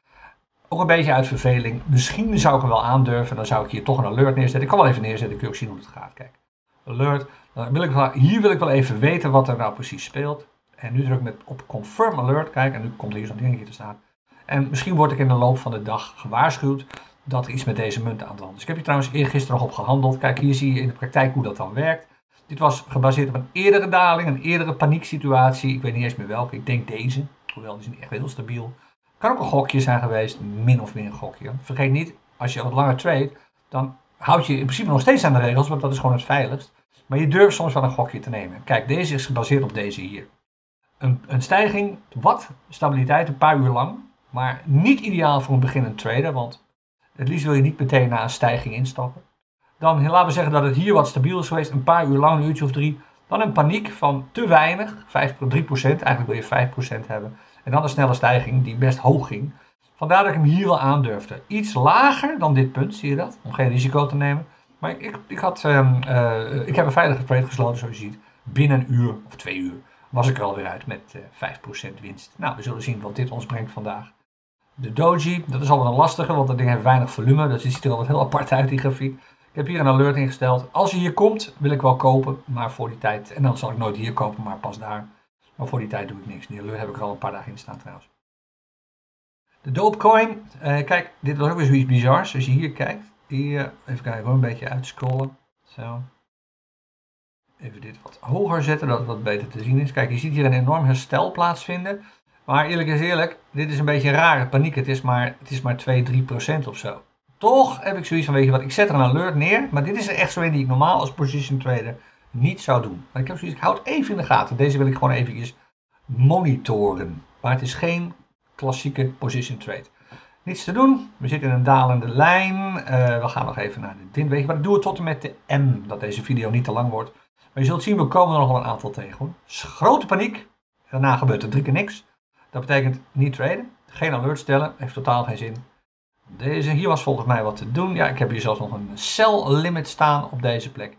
ook een beetje uit verveling. Misschien zou ik hem wel aandurven. Dan zou ik hier toch een alert neerzetten. Ik kan wel even neerzetten. Kun je ook zien hoe het gaat. Kijk. Alert. Hier wil ik wel even weten wat er nou precies speelt. En nu druk ik op confirm alert. Kijk. En nu komt er hier zo'n dingetje te staan. En misschien word ik in de loop van de dag gewaarschuwd dat er iets met deze munt aan de hand is. Ik heb hier trouwens eergisteren nog op gehandeld. Kijk, hier zie je in de praktijk hoe dat dan werkt. Dit was gebaseerd op een eerdere daling. Een eerdere panieksituatie. Ik weet niet eens meer welke. Ik denk deze. Hoewel, die is niet echt heel stabiel. Kan ook een gokje zijn geweest, min of meer een gokje. Vergeet niet, als je wat langer trade, dan houd je in principe nog steeds aan de regels, want dat is gewoon het veiligst. Maar je durft soms wel een gokje te nemen. Kijk, deze is gebaseerd op deze hier. Een stijging, wat stabiliteit, een paar uur lang, maar niet ideaal voor een beginnend trader, want het liefst wil je niet meteen na een stijging instappen. Dan laten we zeggen dat het hier wat stabiel is geweest, een paar uur lang, een uurtje of 3. Dan een paniek van te weinig, 3%, eigenlijk wil je 5% hebben. En dan een snelle stijging die best hoog ging. Vandaar dat ik hem hier wel aandurfde. Iets lager dan dit punt, zie je dat? Om geen risico te nemen. Maar ik heb een veilige trade gesloten, zoals je ziet. Binnen een uur of 2 uur was ik er alweer uit met 5% winst. Nou, we zullen zien wat dit ons brengt vandaag. De doji, dat is altijd een lastige, want dat ding heeft weinig volume. Dus die ziet er altijd heel apart uit, die grafiek. Ik heb hier een alert ingesteld. Als je hier komt, wil ik wel kopen, maar voor die tijd. En dan zal ik nooit hier kopen, maar pas daar. Maar voor die tijd doe ik niks. Die alert heb ik er al een paar dagen in staan trouwens. De Dogecoin. Kijk, dit was ook weer zoiets bizars. Als je hier kijkt. Hier, even kijken hoor, een beetje uitscrollen. Zo. Even dit wat hoger zetten, dat het wat beter te zien is. Kijk, je ziet hier een enorm herstel plaatsvinden. Maar eerlijk is eerlijk, dit is een beetje een rare paniek. Het is maar 2-3% of zo. Toch heb ik zoiets van, weet je wat, ik zet er een alert neer. Maar dit is er echt zo een die ik normaal als position trader niet zou doen. Maar ik heb zoiets, ik houd het even in de gaten. Deze wil ik gewoon eventjes monitoren. Maar het is geen klassieke position trade. Niets te doen. We zitten in een dalende lijn. We gaan nog even naar de DIN. Weet je wat, ik doe het tot en met de M. Dat deze video niet te lang wordt. Maar je zult zien, we komen er nog wel een aantal tegen. Hoor. Grote paniek. Daarna gebeurt er 3 keer niks. Dat betekent niet traden. Geen alert stellen. Heeft totaal geen zin. Deze hier was volgens mij wat te doen. Ja, ik heb hier zelfs nog een sell limit staan op deze plek.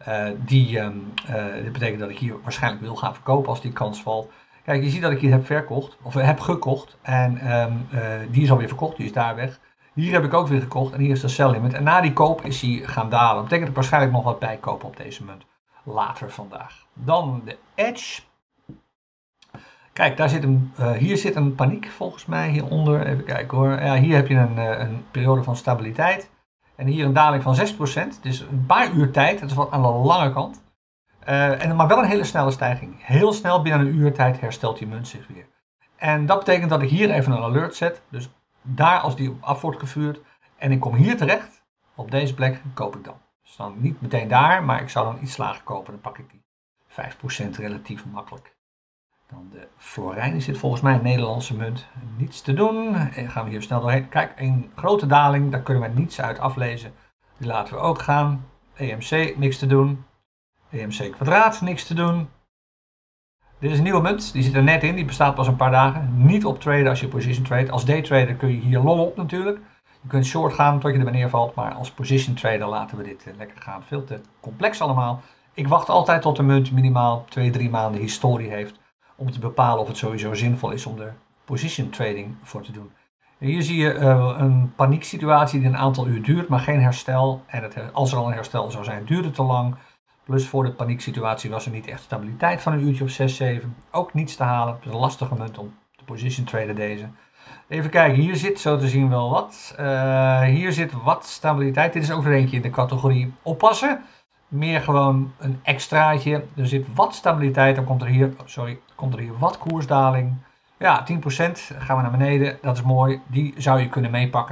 Dit betekent dat ik hier waarschijnlijk wil gaan verkopen als die kans valt. Kijk, je ziet dat ik hier heb verkocht, of heb gekocht. En die is alweer verkocht, die is daar weg. Hier heb ik ook weer gekocht en hier is de sell limit. En na die koop is hij gaan dalen. Dat betekent dat ik waarschijnlijk nog wat bijkopen op deze munt. Later vandaag. Dan de Edge. Kijk, hier zit een paniek volgens mij hieronder. Even kijken hoor. Ja, hier heb je een periode van stabiliteit. En hier een daling van 6%. Dus een paar uur tijd. Dat is wat aan de lange kant. Maar wel een hele snelle stijging. Heel snel binnen een uur tijd herstelt die munt zich weer. En dat betekent dat ik hier even een alert zet. Dus daar als die af wordt gevuurd. En ik kom hier terecht. Op deze plek koop ik dan. Dus dan niet meteen daar, maar ik zou dan iets lager kopen. Dan pak ik die 5% relatief makkelijk. Dan de florijnen zit volgens mij een Nederlandse munt. Niets te doen. En gaan we hier snel doorheen. Kijk, een grote daling. Daar kunnen we niets uit aflezen. Die laten we ook gaan. EMC, niks te doen. EMC kwadraat, niks te doen. Dit is een nieuwe munt. Die zit er net in. Die bestaat pas een paar dagen. Niet op traden als je position trade. Als daytrader kun je hier lol op natuurlijk. Je kunt short gaan tot je er weer neervalt. Maar als position trader laten we dit lekker gaan. Veel te complex allemaal. Ik wacht altijd tot de munt minimaal 2-3 maanden historie heeft. Om te bepalen of het sowieso zinvol is om er position trading voor te doen. En hier zie je een panieksituatie die een aantal uur duurt, maar geen herstel. En als er al een herstel zou zijn, duurt het te lang. Plus voor de panieksituatie was er niet echt stabiliteit van een uurtje of 6, 7. Ook niets te halen. Het is een lastige munt om te position traden deze. Even kijken, hier zit zo te zien wel wat. Hier zit wat stabiliteit. Dit is ook weer eentje in de categorie oppassen. Meer gewoon een extraatje. Er zit wat stabiliteit. Dan komt er hier wat koersdaling. Ja, 10% gaan we naar beneden. Dat is mooi. Die zou je kunnen meepakken.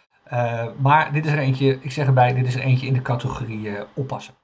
Maar dit is er eentje, ik zeg erbij, dit is er eentje in de categorie oppassen.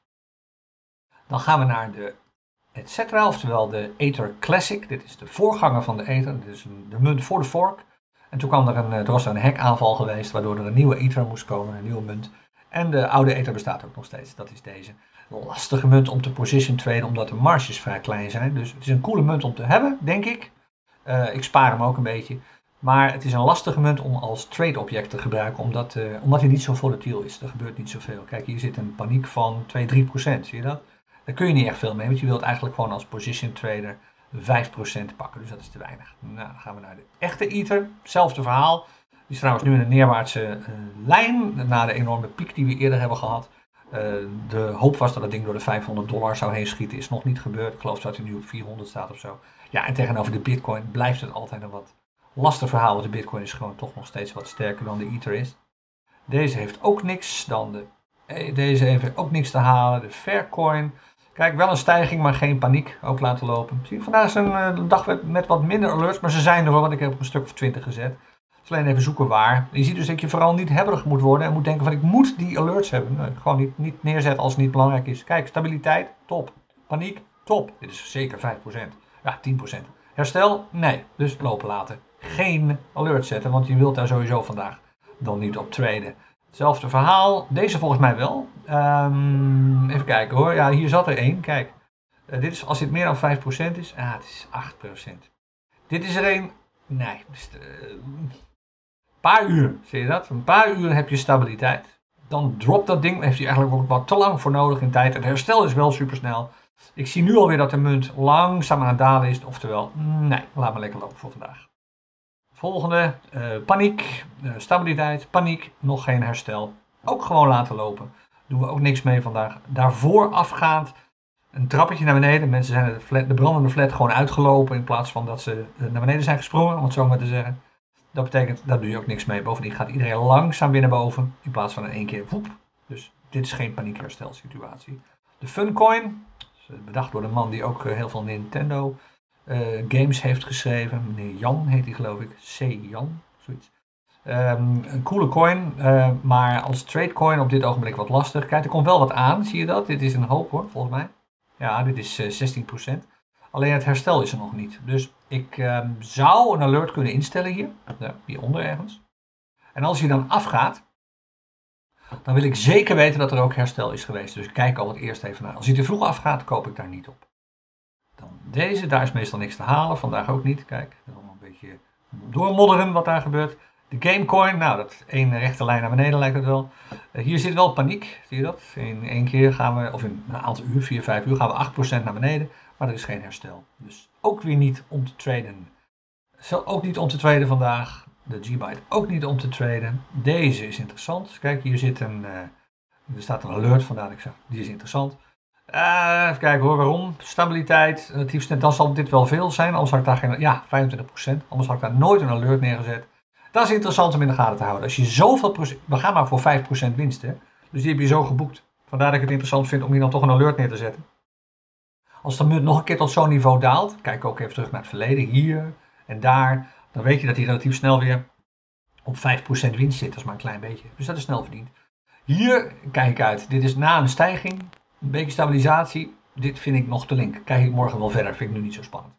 Dan gaan we naar de Etcetera, oftewel de Ether Classic. Dit is de voorganger van de Ether. Dit is de munt voor de fork. En toen kwam er was een hackaanval geweest, waardoor er een nieuwe Ether moest komen, een nieuwe munt. En de oude Ether bestaat ook nog steeds. Dat is deze. Een lastige munt om te position traden, omdat de marges vrij klein zijn. Dus het is een coole munt om te hebben, denk ik. Ik spaar hem ook een beetje. Maar het is een lastige munt om als trade-object te gebruiken, omdat hij niet zo volatiel is. Er gebeurt niet zoveel. Kijk, hier zit een paniek van 2-3%. Zie je dat? Daar kun je niet echt veel mee, want je wilt eigenlijk gewoon als position trader 5% pakken. Dus dat is te weinig. Nou, dan gaan we naar de echte Ether. Hetzelfde verhaal. Die is trouwens nu in een neerwaartse lijn na de enorme piek die we eerder hebben gehad. De hoop was dat het ding door de $500 zou heen schieten. Is nog niet gebeurd. Ik geloof dat hij nu op 400 staat of zo. Ja, en tegenover de Bitcoin blijft het altijd een wat lastig verhaal. Want de Bitcoin is gewoon toch nog steeds wat sterker dan de Ether is. Deze heeft ook niks. Deze heeft ook niks te halen. De Faircoin. Kijk, wel een stijging, maar geen paniek. Ook laten lopen. Zie je, vandaag is een dag met wat minder alerts. Maar ze zijn er hoor, want ik heb er een stuk of 20 gezet. Het is alleen even zoeken waar. Je ziet dus dat je vooral niet hebberig moet worden. En moet denken van ik moet die alerts hebben. Nou, gewoon niet neerzetten als het niet belangrijk is. Kijk, stabiliteit, top. Paniek, top. Dit is zeker 5%. Ja, 10%. Herstel, nee. Dus lopen laten. Geen alert zetten, want je wilt daar sowieso vandaag dan niet op traden. Hetzelfde verhaal. Deze volgens mij wel. Even kijken hoor. Ja, hier zat er één. Kijk. Dit is, als dit meer dan 5% is. Het is 8%. Dit is er één. Nee. Dus, een paar uur. Zie je dat? Een paar uur heb je stabiliteit. Dan dropt dat ding. Heeft hij eigenlijk ook wat te lang voor nodig in tijd. Het herstel is wel supersnel. Ik zie nu alweer dat de munt langzaam aan het dalen is. Oftewel, nee. Laat maar lekker lopen voor vandaag. Volgende, paniek, stabiliteit, paniek, nog geen herstel. Ook gewoon laten lopen. Doen we ook niks mee vandaag. Daarvoor afgaand, een trappetje naar beneden. Mensen zijn de brandende flat gewoon uitgelopen in plaats van dat ze naar beneden zijn gesprongen, om het zo maar te zeggen. Dat betekent, daar doe je ook niks mee. Bovendien gaat iedereen langzaam weer naar boven in plaats van in één keer woep. Dus dit is geen paniekhérstelsituatie. De Funcoin, bedacht door de man die ook heel veel Nintendo games heeft geschreven. Meneer Jan heet hij geloof ik. C. Jan, zoiets. Een coole coin, maar als tradecoin op dit ogenblik wat lastig. Kijk, er komt wel wat aan, zie je dat? Dit is een hoop hoor, volgens mij. Ja, dit is 16%. Alleen het herstel is er nog niet. Dus ik zou een alert kunnen instellen hier. Hieronder ergens. En als hij dan afgaat, dan wil ik zeker weten dat er ook herstel is geweest. Dus ik kijk al het eerst even naar. Als hij te vroeg afgaat, koop ik daar niet op. Dan deze, daar is meestal niks te halen. Vandaag ook niet. Kijk, allemaal een beetje doormodderen wat daar gebeurt. De Gamecoin, nou dat is één rechte lijn naar beneden lijkt het wel. Hier zit wel paniek, zie je dat? In één keer gaan we, of in een aantal uur, 4, 5 uur, gaan we 8% naar beneden. Maar er is geen herstel. Dus ook weer niet om te traden. Ook niet om te traden vandaag. De G-Byte ook niet om te traden. Deze is interessant. Kijk, hier zit er staat een alert, vandaar dat ik zeg, die is interessant. Even kijken hoor, waarom? Stabiliteit, relatief dan zal dit wel veel zijn. Anders had ik daar geen, ja, 25%. Anders had ik daar nooit een alert neergezet. Dat is interessant om in de gaten te houden. Als je zoveel procent, we gaan maar voor 5% winst, hè? Dus die heb je zo geboekt. Vandaar dat ik het interessant vind om hier dan toch een alert neer te zetten. Als de munt nog een keer tot zo'n niveau daalt, kijk ook even terug naar het verleden, hier en daar, dan weet je dat hij relatief snel weer op 5% winst zit. Dat is maar een klein beetje. Dus dat is snel verdiend. Hier kijk ik uit. Dit is na een stijging, een beetje stabilisatie. Dit vind ik nog te link. Kijk ik morgen wel verder, vind ik nu niet zo spannend.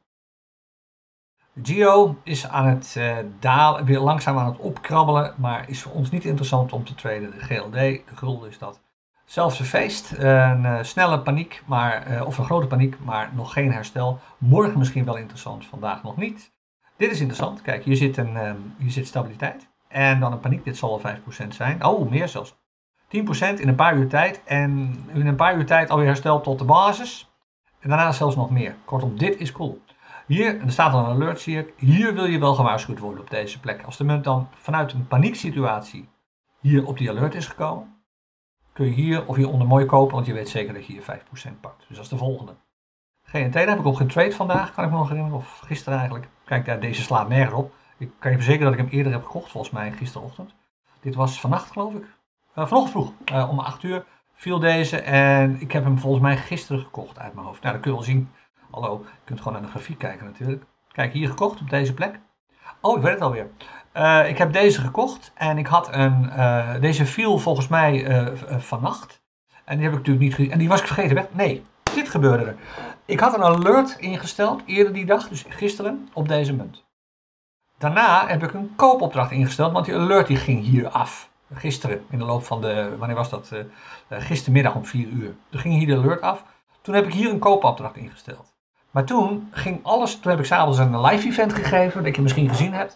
Geo is aan het dalen, weer langzaam aan het opkrabbelen, maar is voor ons niet interessant om te traden. De GLD, de gulden is dat. Zelfs feest, een snelle paniek, of een grote paniek, maar nog geen herstel. Morgen misschien wel interessant, vandaag nog niet. Dit is interessant, kijk, hier zit stabiliteit. En dan een paniek, dit zal wel 5% zijn. Oh, meer zelfs. 10% in een paar uur tijd en in een paar uur tijd alweer hersteld tot de basis. En daarna zelfs nog meer. Kortom, dit is cool. Hier, en er staat al een alert zie ik, hier wil je wel gewaarschuwd worden op deze plek. Als de munt dan vanuit een panieksituatie hier op die alert is gekomen, kun je hier of hieronder mooi kopen, want je weet zeker dat je hier 5% pakt. Dus dat is de volgende. GNT, daar heb ik op getrade vandaag, kan ik me nog herinneren, of gisteren eigenlijk. Kijk, deze slaat nergens op. Ik kan je verzekeren dat ik hem eerder heb gekocht, volgens mij gisterochtend. Dit was vannacht, geloof ik. Vanochtend vroeg, om 8 uur viel deze en ik heb hem volgens mij gisteren gekocht uit mijn hoofd. Nou, dat kun je wel zien. Hallo, je kunt gewoon naar de grafiek kijken natuurlijk. Kijk, hier gekocht op deze plek. Oh, ik weet het alweer. Ik heb deze gekocht en ik had deze viel volgens mij vannacht. En die heb ik natuurlijk niet gezien. En die was ik vergeten weg. Nee, dit gebeurde er. Ik had een alert ingesteld eerder die dag, dus gisteren, op deze munt. Daarna heb ik een koopopdracht ingesteld, want die alert die ging hier af. Gisteren, in de loop van wanneer was dat? Gistermiddag om 4 uur. Toen ging hier de alert af. Toen heb ik hier een koopopdracht ingesteld. Maar toen ging alles, toen heb ik s'avonds een live event gegeven, dat je misschien gezien hebt.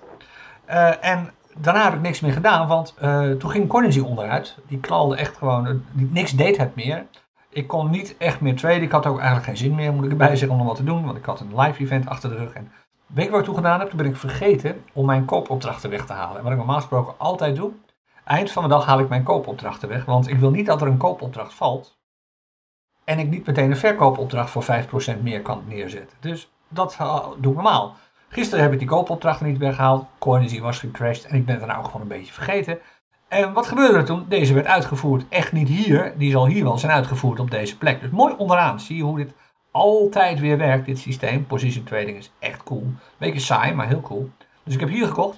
En daarna heb ik niks meer gedaan, want toen ging Coinigy onderuit. Die knalde echt gewoon, niks deed het meer. Ik kon niet echt meer traden, ik had ook eigenlijk geen zin meer, moet ik erbij zeggen, om nog wat te doen. Want ik had een live event achter de rug. En weet je wat ik toen gedaan heb? Toen ben ik vergeten om mijn koopopdrachten weg te halen. En wat ik normaal gesproken altijd doe, eind van de dag haal ik mijn koopopdrachten weg. Want ik wil niet dat er een koopopdracht valt en ik niet meteen een verkoopopdracht voor 5% meer kan neerzetten. Dus dat doe ik normaal. Gisteren heb ik die koopopdrachten niet weggehaald. Coinigy was gecrashed en ik ben het nou gewoon een beetje vergeten. En wat gebeurde er toen? Deze werd uitgevoerd. Echt niet hier. Die zal hier wel zijn uitgevoerd op deze plek. Dus mooi onderaan. Zie je hoe dit altijd weer werkt, dit systeem. Position trading is echt cool. Beetje saai, maar heel cool. Dus ik heb hier gekocht.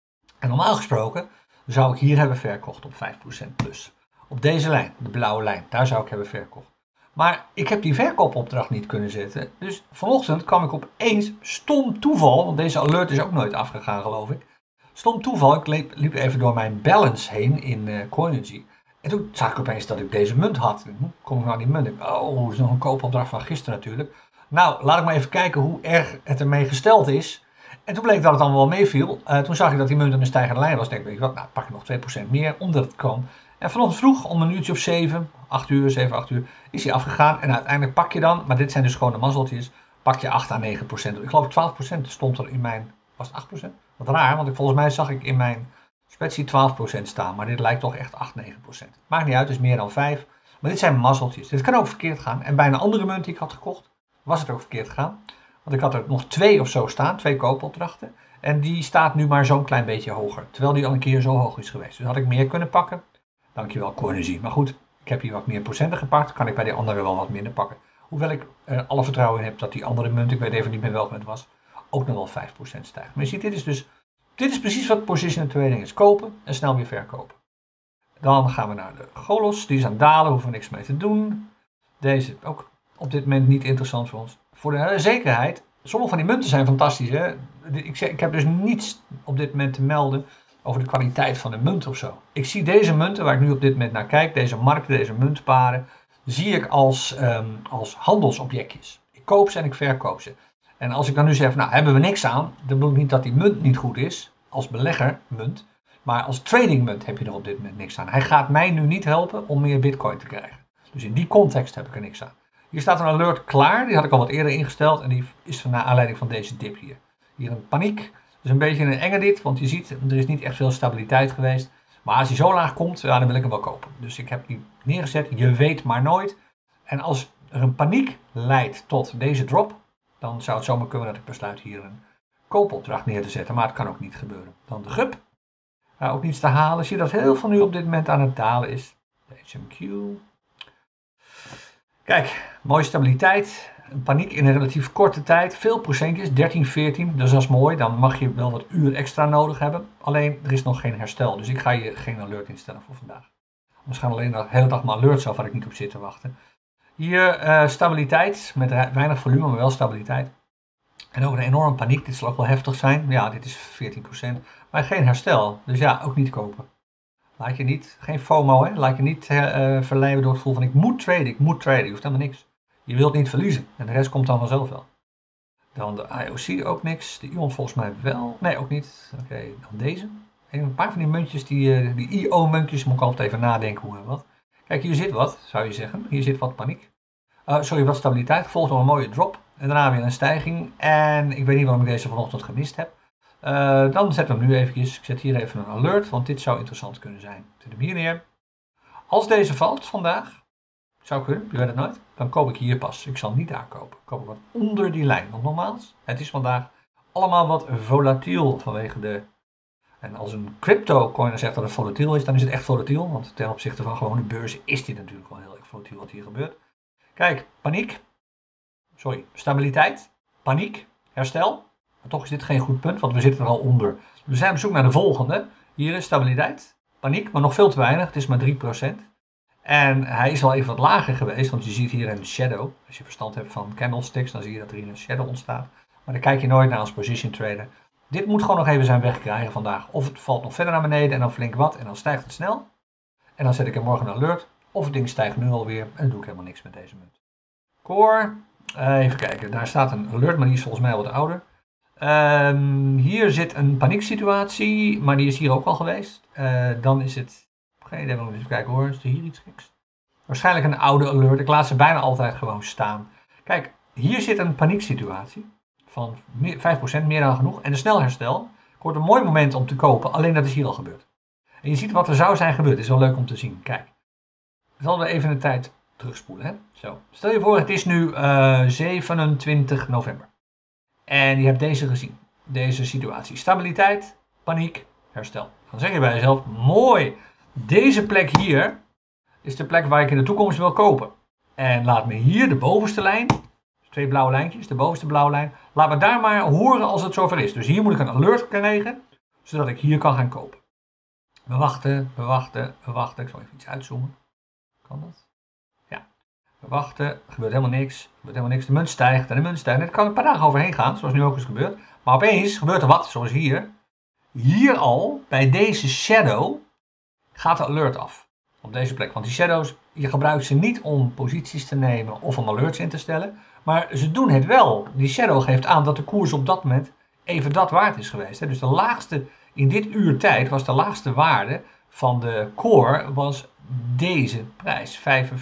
En normaal gesproken zou ik hier hebben verkocht op 5% plus. Op deze lijn, de blauwe lijn. Daar zou ik hebben verkocht. Maar ik heb die verkoopopdracht niet kunnen zetten. Dus vanochtend kwam ik opeens, stom toeval, want deze alert is ook nooit afgegaan geloof ik. Stom toeval, ik liep even door mijn balance heen in Coinigy. En toen zag ik opeens dat ik deze munt had. Hoe kom ik nou die munt? Oh, dat is nog een koopopdracht van gisteren natuurlijk. Nou, laat ik maar even kijken hoe erg het ermee gesteld is. En toen bleek dat het allemaal wel meeviel. Toen zag ik dat die munt in een stijgende lijn was. Denk ik, weet je wat, nou pak ik nog 2% meer, omdat het kwam. En vanochtend vroeg, om een uurtje of 7, 8 uur, is hij afgegaan. En uiteindelijk pak je dan, maar dit zijn dus gewoon de mazzeltjes, pak je 8 à 9%. Ik geloof 12% stond er in mijn, was het 8%? Wat raar, want volgens mij zag ik in mijn spreadsheet 12% staan. Maar dit lijkt toch echt 8, 9%. Maakt niet uit, het is meer dan 5. Maar dit zijn mazzeltjes. Dit kan ook verkeerd gaan. En bij een andere munt die ik had gekocht, was het ook verkeerd gegaan. Want ik had er nog 2 of zo staan, 2 koopopdrachten. En die staat nu maar zo'n klein beetje hoger. Terwijl die al een keer zo hoog is geweest. Dus had ik meer kunnen pakken. Dankjewel Coinigy. Maar goed, ik heb hier wat meer procenten gepakt. Kan ik bij die andere wel wat minder pakken. Hoewel ik alle vertrouwen in heb dat die andere munt, ik weet even niet meer welke het was, ook nog wel 5% stijgt. Maar je ziet, dit is precies wat position trading is. Kopen en snel weer verkopen. Dan gaan we naar de Golos. Die is aan het dalen, hoeven we niks mee te doen. Deze ook op dit moment niet interessant voor ons. Voor de zekerheid, sommige van die munten zijn fantastisch. Hè? Ik heb dus niets op dit moment te melden over de kwaliteit van de munt of zo. Ik zie deze munten waar ik nu op dit moment naar kijk, deze markten, deze muntparen, zie ik als handelsobjectjes. Ik koop ze en ik verkoop ze. En als ik dan nu zeg, nou hebben we niks aan, dan bedoel ik niet dat die munt niet goed is, als belegger munt, maar als tradingmunt heb je er op dit moment niks aan. Hij gaat mij nu niet helpen om meer bitcoin te krijgen. Dus in die context heb ik er niks aan. Hier staat een alert klaar, die had ik al wat eerder ingesteld en die is naar aanleiding van deze dip hier. Hier een paniek. Dus een beetje een enge dit, want je ziet, er is niet echt veel stabiliteit geweest. Maar als hij zo laag komt, ja, dan wil ik hem wel kopen. Dus ik heb die neergezet, je weet maar nooit. En als er een paniek leidt tot deze drop, dan zou het zomaar kunnen dat ik besluit hier een koopopdracht neer te zetten. Maar het kan ook niet gebeuren. Dan de GUP, ook niets te halen. Zie je dat heel veel nu op dit moment aan het dalen is. De HMQ. Kijk, mooie stabiliteit. Een paniek in een relatief korte tijd. Veel procentjes, 13, 14. Dus dat is mooi. Dan mag je wel wat uur extra nodig hebben. Alleen, er is nog geen herstel. Dus ik ga je geen alert instellen voor vandaag. Waarschijnlijk alleen de hele dag maar alerts af waar ik niet op zit te wachten. Hier stabiliteit, met weinig volume, maar wel stabiliteit. En ook een enorme paniek, dit zal ook wel heftig zijn. Ja, dit is 14%, maar geen herstel. Dus ja, ook niet kopen. Laat je niet, geen FOMO, hè? Laat je niet verleiden door het gevoel van ik moet traden. Je hoeft helemaal niks. Je wilt niet verliezen en de rest komt dan vanzelf wel. Dan de IOC ook niks, de ION volgens mij wel. Nee, ook niet. Oké, dan deze. Een paar van die muntjes, die IO-muntjes, moet ik altijd even nadenken hoe en wat. Kijk, hier zit wat, zou je zeggen. Hier zit wat paniek. Wat stabiliteit, gevolgd door een mooie drop. En daarna weer een stijging. En ik weet niet waarom ik deze vanochtend gemist heb. Dan zetten we hem nu eventjes. Ik zet hier even een alert, want dit zou interessant kunnen zijn. Ik zet hem hier neer. Als deze valt vandaag, zou kunnen, je weet het nooit, dan koop ik hier pas. Ik zal niet daar kopen. Ik koop wat onder die lijn. Want nogmaals, het is vandaag allemaal wat volatiel vanwege de... En als een crypto coiner zegt dat het volatiel is, dan is het echt volatiel. Want ten opzichte van gewone beurzen is dit natuurlijk wel heel erg volatiel wat hier gebeurt. Kijk, paniek. Sorry, stabiliteit. Paniek. Herstel. Maar toch is dit geen goed punt, want we zitten er al onder. We zijn op zoek naar de volgende. Hier is stabiliteit. Paniek, maar nog veel te weinig. Het is maar 3%. En hij is al even wat lager geweest, want je ziet hier een shadow. Als je verstand hebt van candlesticks, dan zie je dat er hier een shadow ontstaat. Maar dan kijk je nooit naar als position trader. Dit moet gewoon nog even zijn weg krijgen vandaag. Of het valt nog verder naar beneden en dan flink wat en dan stijgt het snel. En dan zet ik hem morgen een alert. Of het ding stijgt nu alweer en dan doe ik helemaal niks met deze munt. Core, even kijken, daar staat een alert, maar die is volgens mij wat ouder. Hier zit een panieksituatie, maar die is hier ook al geweest. Dan is het, geen idee, even kijken hoor, is er hier iets geks? Waarschijnlijk een oude alert, ik laat ze bijna altijd gewoon staan. Kijk, hier zit een panieksituatie van 5%, meer dan genoeg. En een snel herstel wordt een mooi moment om te kopen, alleen dat is hier al gebeurd. En je ziet wat er zou zijn gebeurd, het is wel leuk om te zien. Kijk, we zullen even de tijd terugspoelen. Hè? Zo. Stel je voor, het is nu 27 november. En je hebt deze gezien. Deze situatie. Stabiliteit, paniek, herstel. Dan zeg je bij jezelf, mooi. Deze plek hier is de plek waar ik in de toekomst wil kopen. En laat me hier de bovenste lijn, twee blauwe lijntjes, de bovenste blauwe lijn. Laat me daar maar horen als het zover is. Dus hier moet ik een alert krijgen, zodat ik hier kan gaan kopen. We wachten, we wachten, we wachten. Ik zal even iets uitzoomen. Kan dat? Ja. We wachten, er gebeurt helemaal niks. Er gebeurt helemaal niks. De munt stijgt en de munt stijgt. En het kan een paar dagen overheen gaan, zoals nu ook is gebeurd. Maar opeens gebeurt er wat, zoals hier. Hier al, bij deze shadow, gaat de alert af. Op deze plek. Want die shadows, je gebruikt ze niet om posities te nemen of om alerts in te stellen. Maar ze doen het wel. Die shadow geeft aan dat de koers op dat moment even dat waard is geweest. Dus de laagste, in dit uur tijd, was de laagste waarde van de core was deze prijs.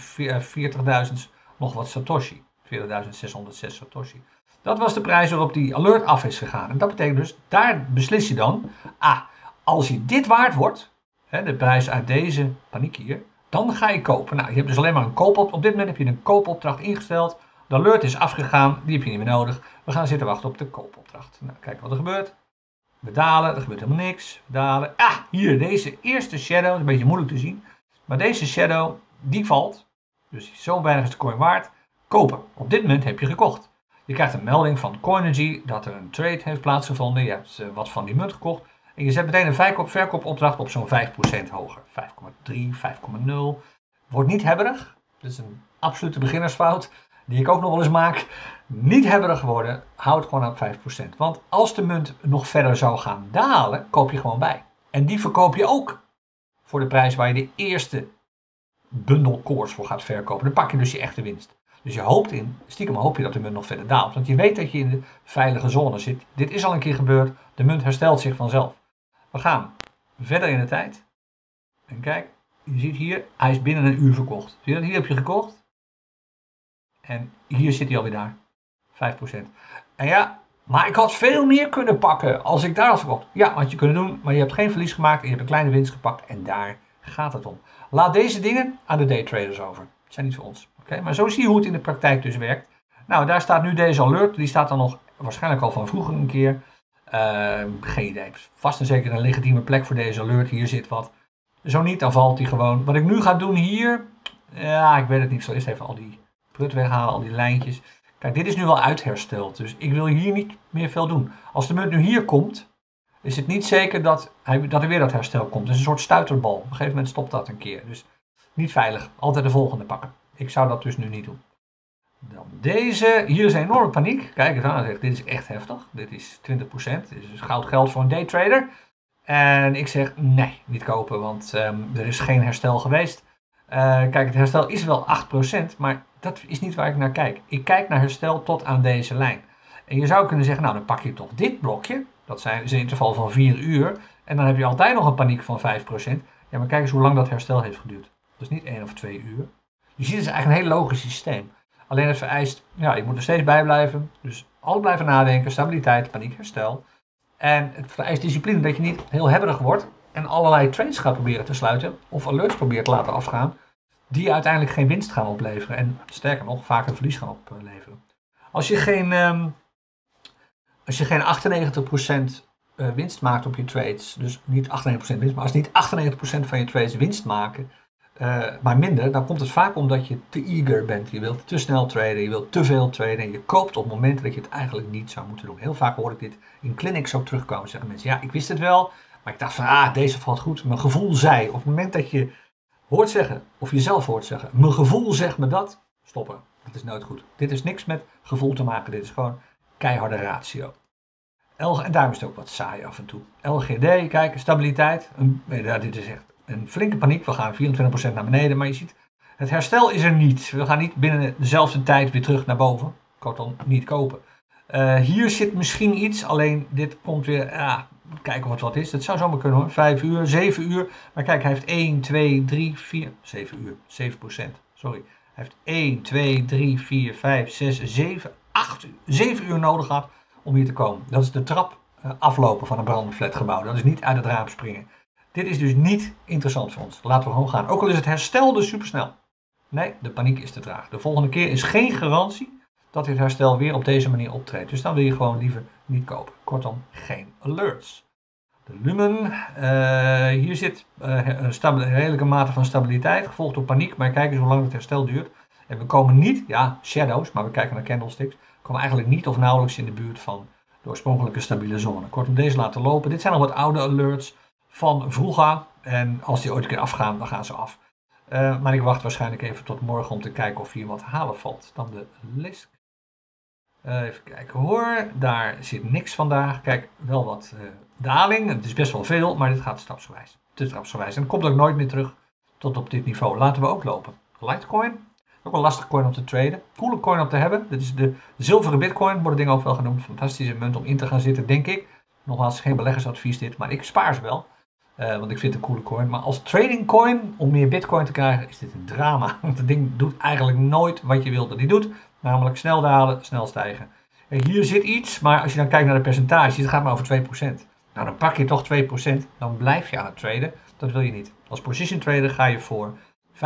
45.000 nog wat Satoshi. 40.606 Satoshi. Dat was de prijs waarop die alert af is gegaan. En dat betekent dus, daar beslis je dan, als je dit waard wordt, de prijs uit deze paniek hier, dan ga je kopen. Nou, je hebt dus alleen maar een koopopdracht. Op dit moment heb je een koopopdracht ingesteld. De alert is afgegaan, die heb je niet meer nodig. We gaan zitten wachten op de koopopdracht. Nou, kijk wat er gebeurt. We dalen, er gebeurt helemaal niks. We dalen. Hier, deze eerste shadow, is een beetje moeilijk te zien. Maar deze shadow, die valt. Dus zo weinig is de coin waard. Kopen. Op dit moment heb je gekocht. Je krijgt een melding van Coinigy dat er een trade heeft plaatsgevonden. Je hebt wat van die munt gekocht. En je zet meteen een verkoopopdracht op zo'n 5% hoger. 5,3, 5,0. Wordt niet hebberig. Dat is een absolute beginnersfout. Die ik ook nog wel eens maak. Niet hebberig worden. Houd gewoon op 5%. Want als de munt nog verder zou gaan dalen, koop je gewoon bij. En die verkoop je ook voor de prijs waar je de eerste bundel cores voor gaat verkopen. Dan pak je dus je echte winst. Dus je hoopt stiekem hoop je dat de munt nog verder daalt. Want je weet dat je in de veilige zone zit. Dit is al een keer gebeurd. De munt herstelt zich vanzelf. We gaan verder in de tijd. En kijk, je ziet hier, hij is binnen een uur verkocht. Zie je dat? Hier heb je gekocht. En hier zit hij alweer daar. 5%. En ja, maar ik had veel meer kunnen pakken als ik daar had verkocht. Ja, had je kunnen doen, maar je hebt geen verlies gemaakt en je hebt een kleine winst gepakt. En daar gaat het om. Laat deze dingen aan de daytraders over. Het zijn niet voor ons. Okay? Maar zo zie je hoe het in de praktijk dus werkt. Nou, daar staat nu deze alert. Die staat dan nog waarschijnlijk al van vroeger een keer. Geen idee. Vast en zeker een legitieme plek voor deze alert. Hier zit wat. Zo niet, dan valt die gewoon. Wat ik nu ga doen hier. Ja, ik weet het niet. Ik zal eerst even al die prut weghalen. Al die lijntjes. Kijk, dit is nu wel uithersteld. Dus ik wil hier niet meer veel doen. Als de munt nu hier komt. Is het niet zeker dat er weer dat herstel komt. Het is een soort stuiterbal. Op een gegeven moment stopt dat een keer. Dus Niet veilig. Altijd de volgende pakken. Ik zou dat dus nu niet doen. Dan deze. Hier is een enorme paniek. Kijk eens aan. Dit is echt heftig. Dit is 20%. Dit is dus goud geld voor een daytrader. En ik zeg nee, niet kopen. Want er is geen herstel geweest. Kijk, het herstel is wel 8%. Maar dat is niet waar ik naar kijk. Ik kijk naar herstel tot aan deze lijn. En je zou kunnen zeggen, nou dan pak je toch dit blokje. Dat is een interval van 4 uur. En dan heb je altijd nog een paniek van 5%. Ja, maar kijk eens hoe lang dat herstel heeft geduurd. Dat is niet 1 of 2 uur. Je ziet, het is eigenlijk een heel logisch systeem. Alleen het vereist, ja, je moet er steeds bij blijven. Dus altijd blijven nadenken, stabiliteit, paniek, herstel. En het vereist discipline dat je niet heel hebberig wordt en allerlei trades gaat proberen te sluiten. Of alerts probeert te laten afgaan. Die uiteindelijk geen winst gaan opleveren. En sterker nog, vaak een verlies gaan opleveren. Als je geen 98% winst maakt op je trades, dus niet 98% winst, maar als niet 98% van je trades winst maken, maar minder, dan komt het vaak omdat je te eager bent. Je wilt te snel traden, je wilt te veel traden en je koopt op momenten dat je het eigenlijk niet zou moeten doen. Heel vaak hoor ik dit in clinics ook terugkomen. Zeggen mensen, ja, ik wist het wel, maar ik dacht van, deze valt goed. Mijn gevoel zei, op het moment dat je hoort zeggen, of jezelf hoort zeggen, mijn gevoel zegt me dat, stoppen. Dat is nooit goed. Dit is niks met gevoel te maken, dit is gewoon keiharde ratio. En daarom is het ook wat saai af en toe. LGD, kijk, stabiliteit. Dit is echt een flinke paniek. We gaan 24% naar beneden, maar je ziet, het herstel is er niet. We gaan niet binnen dezelfde tijd weer terug naar boven. Kortom, niet kopen. Hier zit misschien iets, alleen dit komt weer, kijken of het wat is. Dat zou zomaar kunnen hoor. 5 uur, 7 uur. Maar kijk, hij heeft 1, 2, 3, 4, 7 uur, 7%. Sorry. Hij heeft 1, 2, 3, 4, 5, 6, 7, 8 uur, 7 uur nodig gehad om hier te komen. Dat is de trap aflopen van een brandend flatgebouw. Dat is niet uit het raam springen. Dit is dus niet interessant voor ons. Laten we gewoon gaan. Ook al is het herstel dus supersnel. Nee, de paniek is te traag. De volgende keer is geen garantie dat dit herstel weer op deze manier optreedt. Dus dan wil je gewoon liever niet kopen. Kortom, geen alerts. De lumen. Hier zit een redelijke mate van stabiliteit, gevolgd door paniek. Maar kijk eens hoe lang het herstel duurt. En we komen niet, ja, shadows, maar we kijken naar candlesticks. We komen eigenlijk niet of nauwelijks in de buurt van de oorspronkelijke stabiele zone. Kortom, deze laten lopen. Dit zijn al wat oude alerts van vroeger. En als die ooit een keer afgaan, dan gaan ze af. Maar ik wacht waarschijnlijk even tot morgen om te kijken of hier wat halen valt. Dan de list. Even kijken hoor. Daar zit niks vandaag. Kijk, wel wat daling. Het is best wel veel, maar dit gaat stapsgewijs. Te stapsgewijs. En het komt ook nooit meer terug tot op dit niveau. Laten we ook lopen. Litecoin. Ook een lastige coin om te traden. Coole coin om te hebben. Dit is de zilveren bitcoin. Worden dingen ook wel genoemd. Fantastische munt om in te gaan zitten, denk ik. Nogmaals, geen beleggersadvies dit. Maar ik spaar ze wel. Want ik vind het een coole coin. Maar als trading coin, om meer bitcoin te krijgen, is dit een drama. Want het ding doet eigenlijk nooit wat je wilt dat hij doet. Namelijk snel dalen, snel stijgen. En hier zit iets, maar als je dan kijkt naar de percentage, het gaat maar over 2%. Nou, dan pak je toch 2%. Dan blijf je aan het traden. Dat wil je niet. Als position trader ga je voor 5%.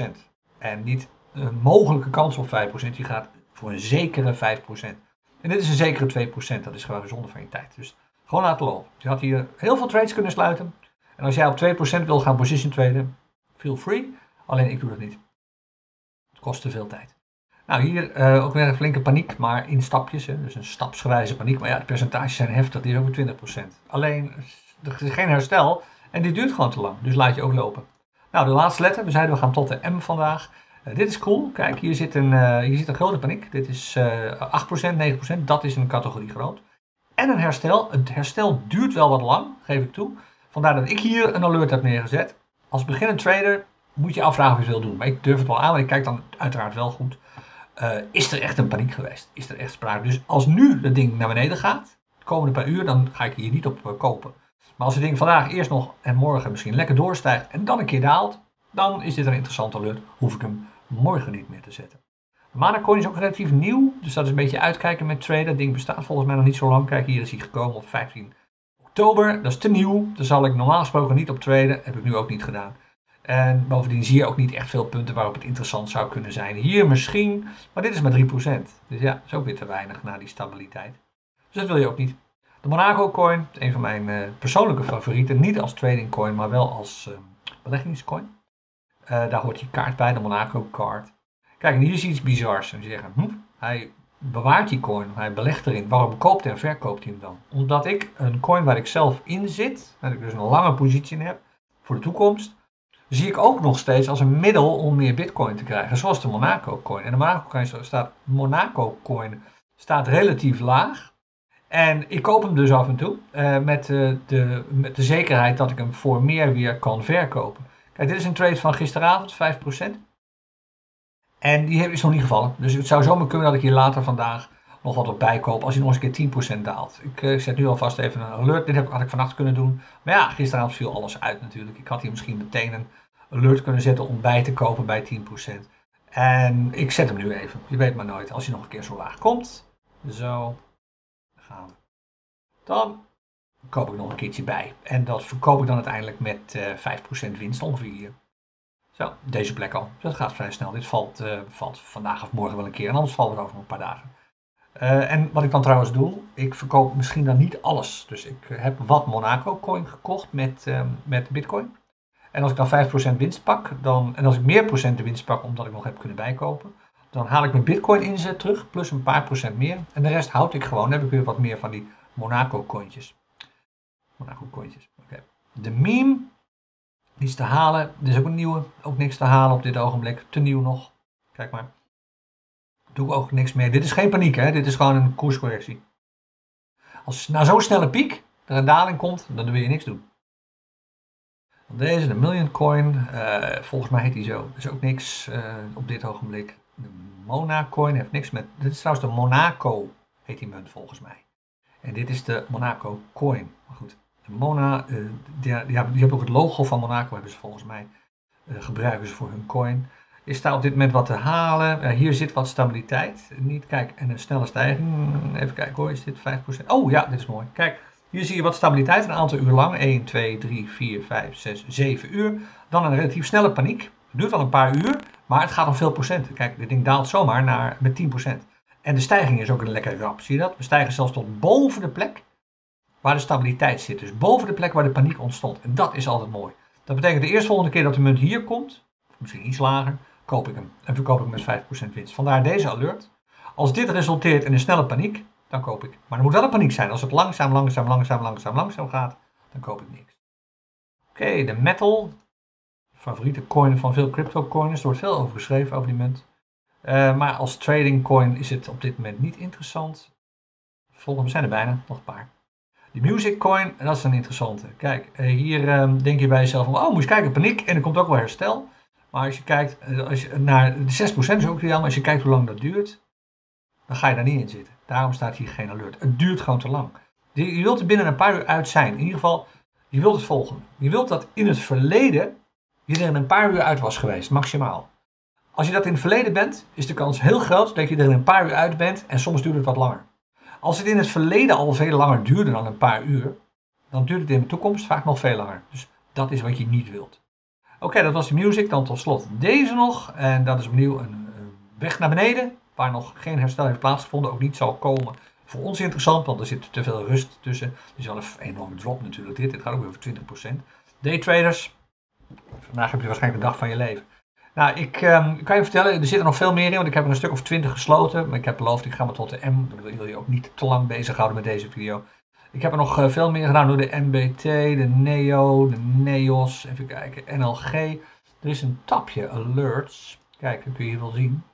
En niet een mogelijke kans op 5%. Je gaat voor een zekere 5%. En dit is een zekere 2%. Dat is gewoon zonde van je tijd. Dus gewoon laten lopen. Je had hier heel veel trades kunnen sluiten. En als jij op 2% wil gaan position traden, feel free. Alleen ik doe dat niet. Het kost te veel tijd. Nou, hier ook weer een flinke paniek, maar in stapjes. Hè. Dus een stapsgewijze paniek. Maar ja, de percentages zijn heftig. Die is over 20%. Alleen, er is geen herstel. En dit duurt gewoon te lang. Dus laat je ook lopen. Nou, de laatste letter. We zeiden we gaan tot de M vandaag. Dit is cool. Kijk, hier zit een grote paniek. Dit is 8%, 9%. Dat is een categorie groot. En een herstel. Het herstel duurt wel wat lang, geef ik toe. Vandaar dat ik hier een alert heb neergezet. Als beginnend trader moet je afvragen of je het wil doen. Maar ik durf het wel aan, want ik kijk dan uiteraard wel goed. Is er echt een paniek geweest? Is er echt sprake? Dus als nu het ding naar beneden gaat, de komende paar uur, dan ga ik hier niet op kopen. Maar als het ding vandaag eerst nog en morgen misschien lekker doorstijgt en dan een keer daalt, dan is dit een interessante alert. Hoef ik hem morgen niet meer te zetten. Manacoin is ook relatief nieuw, dus dat is een beetje uitkijken met traden. Het ding bestaat volgens mij nog niet zo lang. Kijk, hier is hij gekomen op 15 oktober. Dat is te nieuw. Daar zal ik normaal gesproken niet op traden. Heb ik nu ook niet gedaan. En bovendien zie je ook niet echt veel punten waarop het interessant zou kunnen zijn. Hier misschien, maar dit is maar 3%. Dus ja, dat is ook weer te weinig na die stabiliteit. Dus dat wil je ook niet. De Monaco coin, een van mijn persoonlijke favorieten. Niet als trading coin, maar wel als beleggingscoin. Daar hoort die kaart bij, de Monaco card. Kijk, en hier is iets bizars. En ze zeggen, hij bewaart die coin, hij belegt erin. Waarom koopt en verkoopt hij hem dan? Omdat ik een coin waar ik zelf in zit, en ik dus een lange positie in heb voor de toekomst, zie ik ook nog steeds als een middel om meer bitcoin te krijgen. Zoals de Monaco coin. En de Monaco coin staat relatief laag. En ik koop hem dus af en toe met de zekerheid dat ik hem voor meer weer kan verkopen. Kijk, dit is een trade van gisteravond, 5%. En die is nog niet gevallen. Dus het zou zomaar kunnen dat ik hier later vandaag nog wat op bijkoop als hij nog eens een keer 10% daalt. Ik zet nu alvast even een alert. Dit had ik vannacht kunnen doen. Maar ja, gisteravond viel alles uit natuurlijk. Ik had hier misschien meteen een alert kunnen zetten om bij te kopen bij 10%. En ik zet hem nu even. Je weet maar nooit als hij nog een keer zo laag komt. Zo. Gaan we. Dan koop ik nog een keertje bij. En dat verkoop ik dan uiteindelijk met 5% winst ongeveer hier. Zo, deze plek al. Dat gaat vrij snel. Dit valt vandaag of morgen wel een keer. En anders valt het over een paar dagen. En wat ik dan trouwens doe, ik verkoop misschien dan niet alles. Dus ik heb wat Monaco coin gekocht met bitcoin. En als ik dan 5% winst pak, en als ik meer procenten winst pak omdat ik nog heb kunnen bijkopen, dan haal ik mijn bitcoin inzet terug, plus een paar procent meer. En de rest houd ik gewoon. Dan heb ik weer wat meer van die Monaco cointjes. Okay. De meme, die is te halen. Dit is ook een nieuwe, ook niks te halen op dit ogenblik. Te nieuw nog. Kijk maar. Doe ik ook niks meer. Dit is geen paniek, hè? Dit is gewoon een koerscorrectie. Als na zo'n snelle piek er een daling komt, dan wil je niks doen. Deze, de Million Coin, volgens mij heet die zo. Dat is ook niks op dit ogenblik. De Mona Coin heeft niks met. Dit is trouwens de Monaco, heet die munt volgens mij. En dit is de Monaco Coin. Maar goed, de Mona, die hebben ook het logo van Monaco, hebben ze volgens mij. Gebruiken ze voor hun coin. Er staat op dit moment wat te halen. Hier zit wat stabiliteit. Niet, kijk, en een snelle stijging. Even kijken hoor, is dit 5%? Oh ja, dit is mooi. Kijk, hier zie je wat stabiliteit, een aantal uur lang. 1, 2, 3, 4, 5, 6, 7 uur. Dan een relatief snelle paniek. Het duurt wel een paar uur, maar het gaat om veel procenten. Kijk, dit ding daalt zomaar met 10%. En de stijging is ook een lekker rap, zie je dat? We stijgen zelfs tot boven de plek waar de stabiliteit zit. Dus boven de plek waar de paniek ontstond. En dat is altijd mooi. Dat betekent de eerstvolgende keer dat de munt hier komt, of misschien iets lager, koop ik hem. En verkoop ik met 5% winst. Vandaar deze alert. Als dit resulteert in een snelle paniek, dan koop ik. Maar er moet wel een paniek zijn. Als het langzaam gaat, dan koop ik niks. Oké, de metal. Favoriete coin van veel crypto coiners. Er wordt veel over geschreven over die munt. Maar als trading coin is het op dit moment niet interessant. Volgende zijn er bijna, nog een paar. Die music coin, dat is een interessante. Kijk, hier denk je bij jezelf van, oh, moet je kijken, paniek. En er komt ook wel herstel. Maar als je kijkt naar de 6% is ook jammer. Als je kijkt hoe lang dat duurt, dan ga je daar niet in zitten. Daarom staat hier geen alert. Het duurt gewoon te lang. Je wilt er binnen een paar uur uit zijn. In ieder geval, je wilt het volgende. Je wilt dat in het verleden je er in een paar uur uit was geweest, maximaal. Als je dat in het verleden bent, is de kans heel groot dat je er in een paar uur uit bent en soms duurt het wat langer. Als het in het verleden al veel langer duurde dan een paar uur, dan duurt het in de toekomst vaak nog veel langer. Dus dat is wat je niet wilt. Oké, dat was de music. Dan tot slot deze nog. En dat is opnieuw een weg naar beneden, waar nog geen herstel heeft plaatsgevonden. Ook niet zal komen. Voor ons interessant, want er zit te veel rust tussen. Het is wel een enorme drop natuurlijk. Dit gaat ook over 20%. Daytraders, vandaag heb je waarschijnlijk de dag van je leven. Nou, ik kan je vertellen, er zitten nog veel meer in, want ik heb er een stuk of 20 gesloten. Maar ik heb beloofd, ik ga me tot de M. Ik wil je ook niet te lang bezighouden met deze video. Ik heb er nog veel meer gedaan door de MBT, de NEO, de NEOS, even kijken, NLG. Er is een tabje, Alerts. Kijk, dat kun je hier wel zien.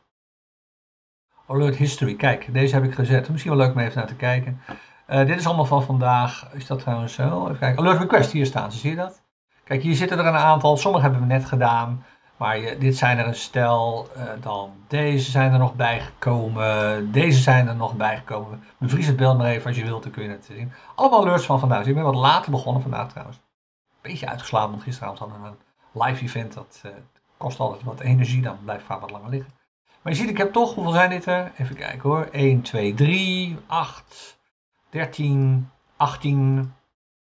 Alert History, kijk, deze heb ik gezet. Misschien wel leuk om even naar te kijken. Dit is allemaal van vandaag. Is dat trouwens zo? Even kijken. Alert Request, hier staan ze, zie je dat? Kijk, hier zitten er een aantal. Sommige hebben we net gedaan. Maar dit zijn er een stel, dan deze zijn er nog bijgekomen, deze zijn er nog bijgekomen. Bevries het beeld maar even als je wilt, dan kun je het zien. Allemaal alerts van vandaag. Dus ik ben wat later begonnen vandaag trouwens. Een beetje uitgeslapen, want gisteravond hadden we een live event. Dat kost altijd wat energie, dan blijft vaak wat langer liggen. Maar je ziet, ik heb toch, hoeveel zijn dit er? Even kijken hoor. 1, 2, 3, 8, 13, 18,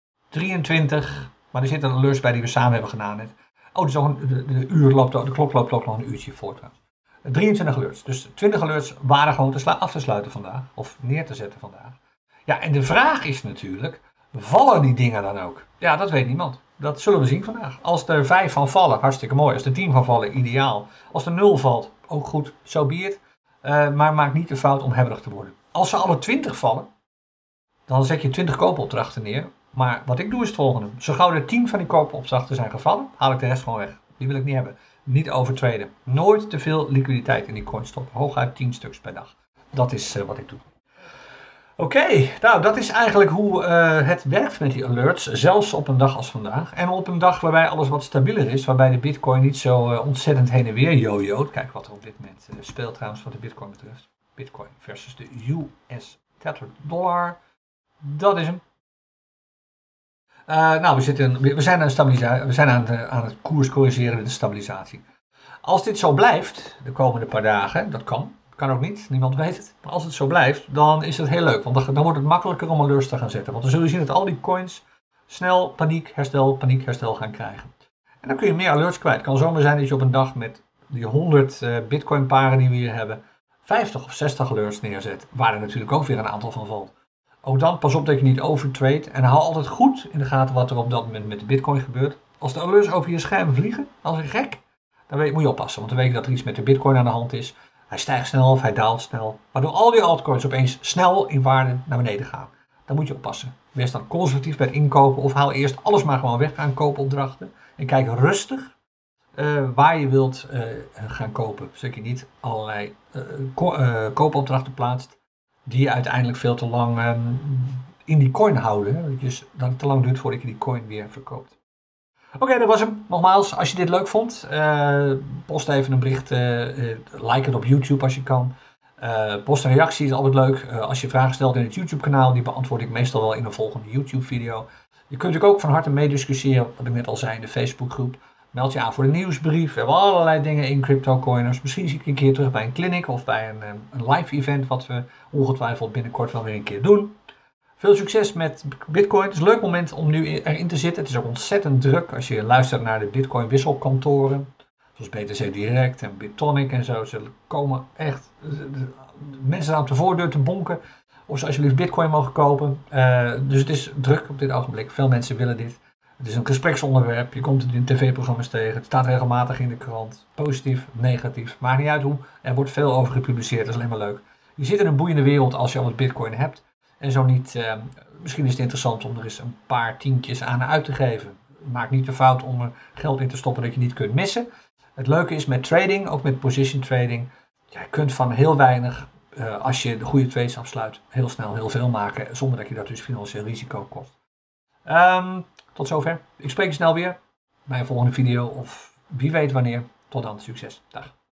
23. Maar er zitten alerts bij die we samen hebben gedaan net. Oh, dus de klok loopt ook nog een uurtje voor. 23 alerts. Dus 20 alerts waren gewoon af te sluiten vandaag. Of neer te zetten vandaag. Ja, en de vraag is natuurlijk, vallen die dingen dan ook? Ja, dat weet niemand. Dat zullen we zien vandaag. Als er 5 van vallen, hartstikke mooi. Als er 10 van vallen, ideaal. Als er 0 valt, ook goed, so be it. Maar maak niet de fout om hebberig te worden. Als ze alle 20 vallen, dan zet je 20 koopopdrachten neer. Maar wat ik doe is het volgende. Zo gauw er 10 van die koopopdrachten zijn gevallen, haal ik de rest gewoon weg. Die wil ik niet hebben. Niet overtreden. Nooit te veel liquiditeit in die coin stoppen. Hooguit 10 stuks per dag. Dat is wat ik doe. Oké, nou dat is eigenlijk hoe het werkt met die alerts, zelfs op een dag als vandaag. En op een dag waarbij alles wat stabieler is, waarbij de bitcoin niet zo ontzettend heen en weer jojoot. Kijk wat er op dit moment speelt trouwens wat de bitcoin betreft. Bitcoin versus de US Tether dollar. Dat is hem. Nou, we zijn aan het koers corrigeren met de stabilisatie. Als dit zo blijft de komende paar dagen, dat kan ook niet, niemand weet het. Maar als het zo blijft, dan is het heel leuk, want dan wordt het makkelijker om alerts te gaan zetten. Want dan zul je zien dat al die coins snel paniek, herstel gaan krijgen. En dan kun je meer alerts kwijt. Het kan zomaar zijn dat je op een dag met die 100 bitcoin paren die we hier hebben, 50 of 60 alerts neerzet, waar er natuurlijk ook weer een aantal van valt. Ook dan, pas op dat je niet overtrade en hou altijd goed in de gaten wat er op dat moment met de bitcoin gebeurt. Als de alerts over je scherm vliegen, als een gek, dan moet je oppassen, want dan weet je dat er iets met de bitcoin aan de hand is. Hij stijgt snel of hij daalt snel, waardoor al die altcoins opeens snel in waarde naar beneden gaan. Dan moet je oppassen. Wees dan conservatief bij het inkopen of haal eerst alles maar gewoon weg aan koopopdrachten. En kijk rustig waar je wilt gaan kopen. Zodat je niet allerlei koopopdrachten plaatst die je uiteindelijk veel te lang in die coin houden. Dus dat het te lang duurt voordat je die coin weer verkoopt. Oké, dat was hem. Nogmaals, als je dit leuk vond, post even een bericht. Like het op YouTube als je kan. Post een reactie, is altijd leuk. Als je vragen stelt in het YouTube kanaal, die beantwoord ik meestal wel in een volgende YouTube video. Je kunt natuurlijk ook van harte meediscussiëren, wat ik net al zei in de Facebookgroep. Meld je aan voor de nieuwsbrief. We hebben allerlei dingen in CryptoCoiners. Misschien zie ik een keer terug bij een clinic of bij een live event, wat we ongetwijfeld binnenkort wel weer een keer doen. Veel succes met Bitcoin. Het is een leuk moment om nu erin te zitten. Het is ook ontzettend druk als je luistert naar de Bitcoin wisselkantoren. Zoals BTC Direct en Bitonic en zo. Ze komen echt mensen staan op de voordeur te bonken of ze alsjeblieft Bitcoin mogen kopen. Dus het is druk op dit ogenblik. Veel mensen willen dit. Het is een gespreksonderwerp. Je komt het in tv-programma's tegen. Het staat regelmatig in de krant. Positief, negatief. Maakt niet uit hoe. Er wordt veel over gepubliceerd. Dat is alleen maar leuk. Je zit in een boeiende wereld als je al wat Bitcoin hebt. En zo niet, misschien is het interessant om er eens een paar tientjes aan uit te geven. Maak niet de fout om er geld in te stoppen dat je niet kunt missen. Het leuke is met trading, ook met position trading. Je kunt van heel weinig, als je de goede trades afsluit, heel snel heel veel maken. Zonder dat je dat dus financieel risico kost. Tot zover. Ik spreek je snel weer bij een volgende video of wie weet wanneer. Tot dan, succes. Dag.